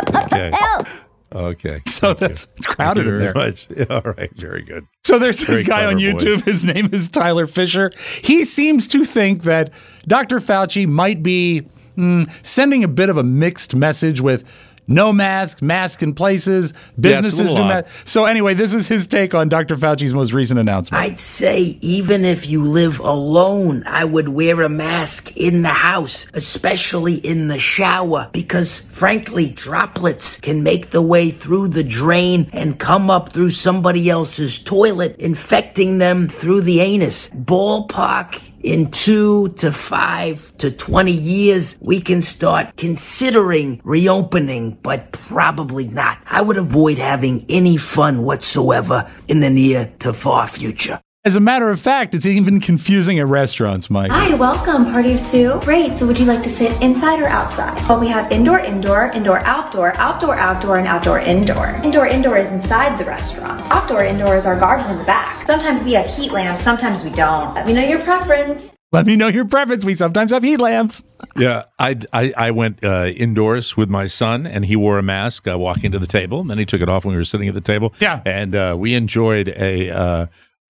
S2: Okay.
S3: So it's crowded in there.
S2: All right. Very good.
S3: So there's this guy on YouTube.
S2: Voice.
S3: His name is Tyler Fisher. He seems to think that Dr. Fauci might be sending a bit of a mixed message with no mask in places, businesses do mask. So anyway, this is his take on Dr. Fauci's most recent announcement.
S16: I'd say even if you live alone, I would wear a mask in the house, especially in the shower, because frankly, droplets can make the way through the drain and come up through somebody else's toilet, infecting them through the anus. Ballpark. In 2 to 5 to 20 years, we can start considering reopening, but probably not. I would avoid having any fun whatsoever in the near to far future.
S3: As a matter of fact, it's even confusing at restaurants, Mike.
S17: Hi, welcome, party of two. Great, so would you like to sit inside or outside? Well, we have indoor, outdoor, and outdoor, indoor. Indoor is inside the restaurant. Outdoor is our garden in the back. Sometimes we have heat lamps, sometimes we don't. Let me know your preference.
S3: Let me know your preference. We sometimes have heat lamps.
S2: Yeah, I went indoors with my son, and he wore a mask walking to the table, and then he took it off when we were sitting at the table.
S3: Yeah.
S2: And we enjoyed a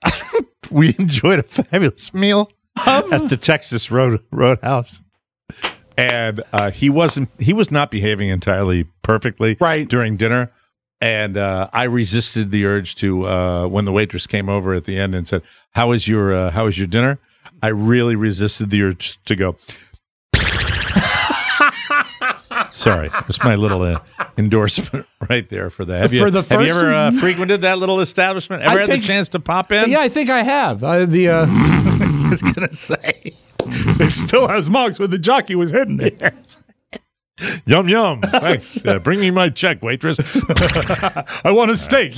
S2: fabulous meal at the Texas Roadhouse. And he was not behaving entirely perfectly during dinner. And I resisted the urge to when the waitress came over at the end and said, how was your dinner? I really resisted the urge to go. Sorry, that's my little endorsement right there for that. Have you ever frequented that little establishment? Ever had the chance to pop in?
S3: Yeah, I think I have. I was going to say, it still has marks where the jockey was hidden.
S2: Yum, yum. Thanks. Bring me my check, waitress.
S3: I want a steak,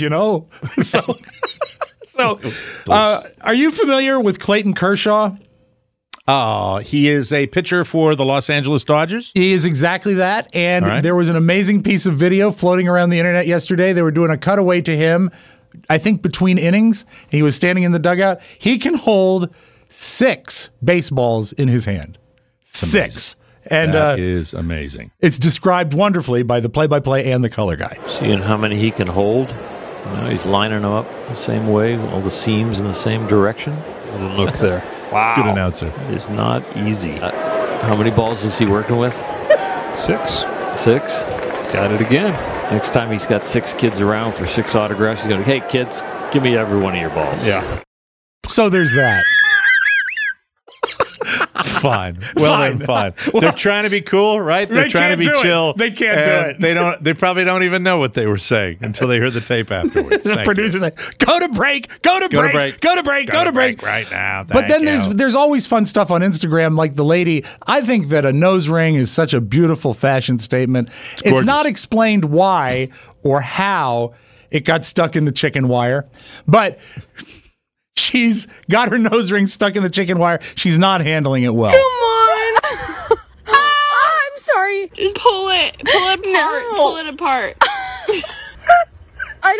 S3: So, are you familiar with Clayton Kershaw?
S2: He is a pitcher for the Los Angeles Dodgers.
S3: He is exactly that. And there was an amazing piece of video floating around the internet yesterday. They were doing a cutaway to him, I think between innings. He was standing in the dugout. He can hold 6 baseballs in his hand. 6. And
S2: that is amazing.
S3: It's described wonderfully by the play-by-play and the color guy.
S18: Seeing how many he can hold. He's lining them up the same way, all the seams in the same direction.
S19: Little look there.
S2: Wow. Good announcer.
S18: It is not easy. How many balls is he working with?
S19: 6.
S18: 6?
S19: Got it again.
S18: Next time he's got 6 kids around for 6 autographs, he's going to, hey, kids, give me every one of your balls.
S19: Yeah.
S3: So there's that.
S2: Fine. Well, fine. They're trying to be cool, right? They're trying to be chill.
S3: They can't do it.
S2: They probably don't even know what they were saying until they heard the tape afterwards.
S3: The producer's like, go to break
S2: right now.
S3: But then there's always fun stuff on Instagram, like the lady. I think that a nose ring is such a beautiful fashion statement. It's not explained why or how it got stuck in the chicken wire, but she's got her nose ring stuck in the chicken wire. She's not handling it well.
S20: Come on. I'm sorry. Just pull it. Pull it apart. No. Pull it apart.
S17: I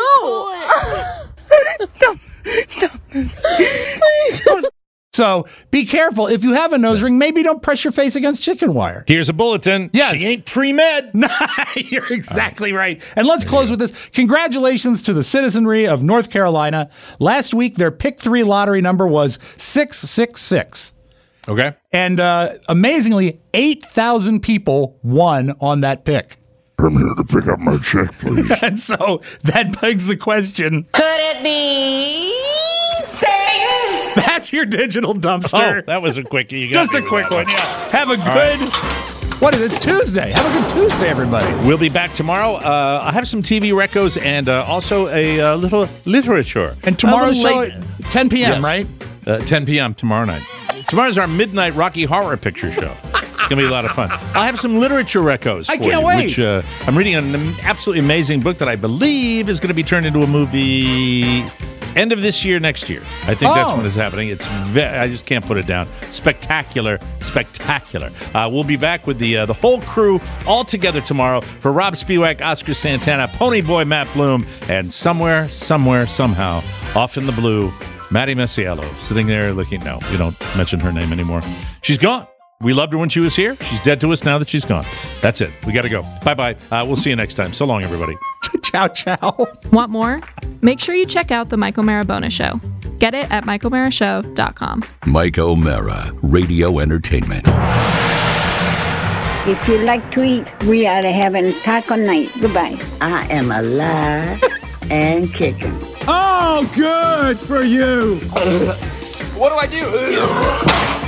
S17: don't know.
S20: No.
S3: So be careful. If you have a nose ring, maybe don't press your face against chicken wire.
S2: Here's a bulletin.
S3: Yes.
S2: She ain't pre-med.
S3: You're exactly right. And let's close with this. Congratulations to the citizenry of North Carolina. Last week, their Pick 3 lottery number was 666.
S2: Okay.
S3: And amazingly, 8,000 people won on that pick.
S13: I'm here to pick up my check, please.
S3: And so that begs the question.
S20: Could it be Satan?
S3: That's your digital dumpster.
S2: Oh, that was a quickie. You got
S3: Just a quick one, yeah. Have a good... What is it? It's Tuesday. Have a good Tuesday, everybody.
S2: We'll be back tomorrow. I have some TV recos and also a little literature.
S3: And tomorrow's show at 10 p.m., right?
S2: 10 p.m. tomorrow night. Tomorrow's our midnight Rocky Horror Picture Show. It's going to be a lot of fun. I'll have some literature recos for
S3: I can't
S2: you,
S3: wait.
S2: Which I'm reading an absolutely amazing book that I believe is going to be turned into a movie end of this year, next year. I think that's when it's happening. It's I just can't put it down. Spectacular. We'll be back with the whole crew all together tomorrow for Rob Spiewak, Oscar Santana, Ponyboy Matt Bloom, and somewhere, somehow, off in the blue, Maddie Masiello, sitting there looking. No, we don't mention her name anymore. She's gone. We loved her when she was here. She's dead to us now that she's gone. That's it. We got to go. Bye-bye. We'll see you next time. So long, everybody.
S3: Ciao, ciao.
S21: Want more? Make sure you check out The Mike O'Mara Bonus Show. Get it at MikeO'MaraShow.com.
S1: Mike O'Mara, Radio Entertainment.
S22: If you like to eat, we are having taco night. Goodbye.
S23: I am alive and kicking.
S24: Oh, good for you.
S25: What do I do?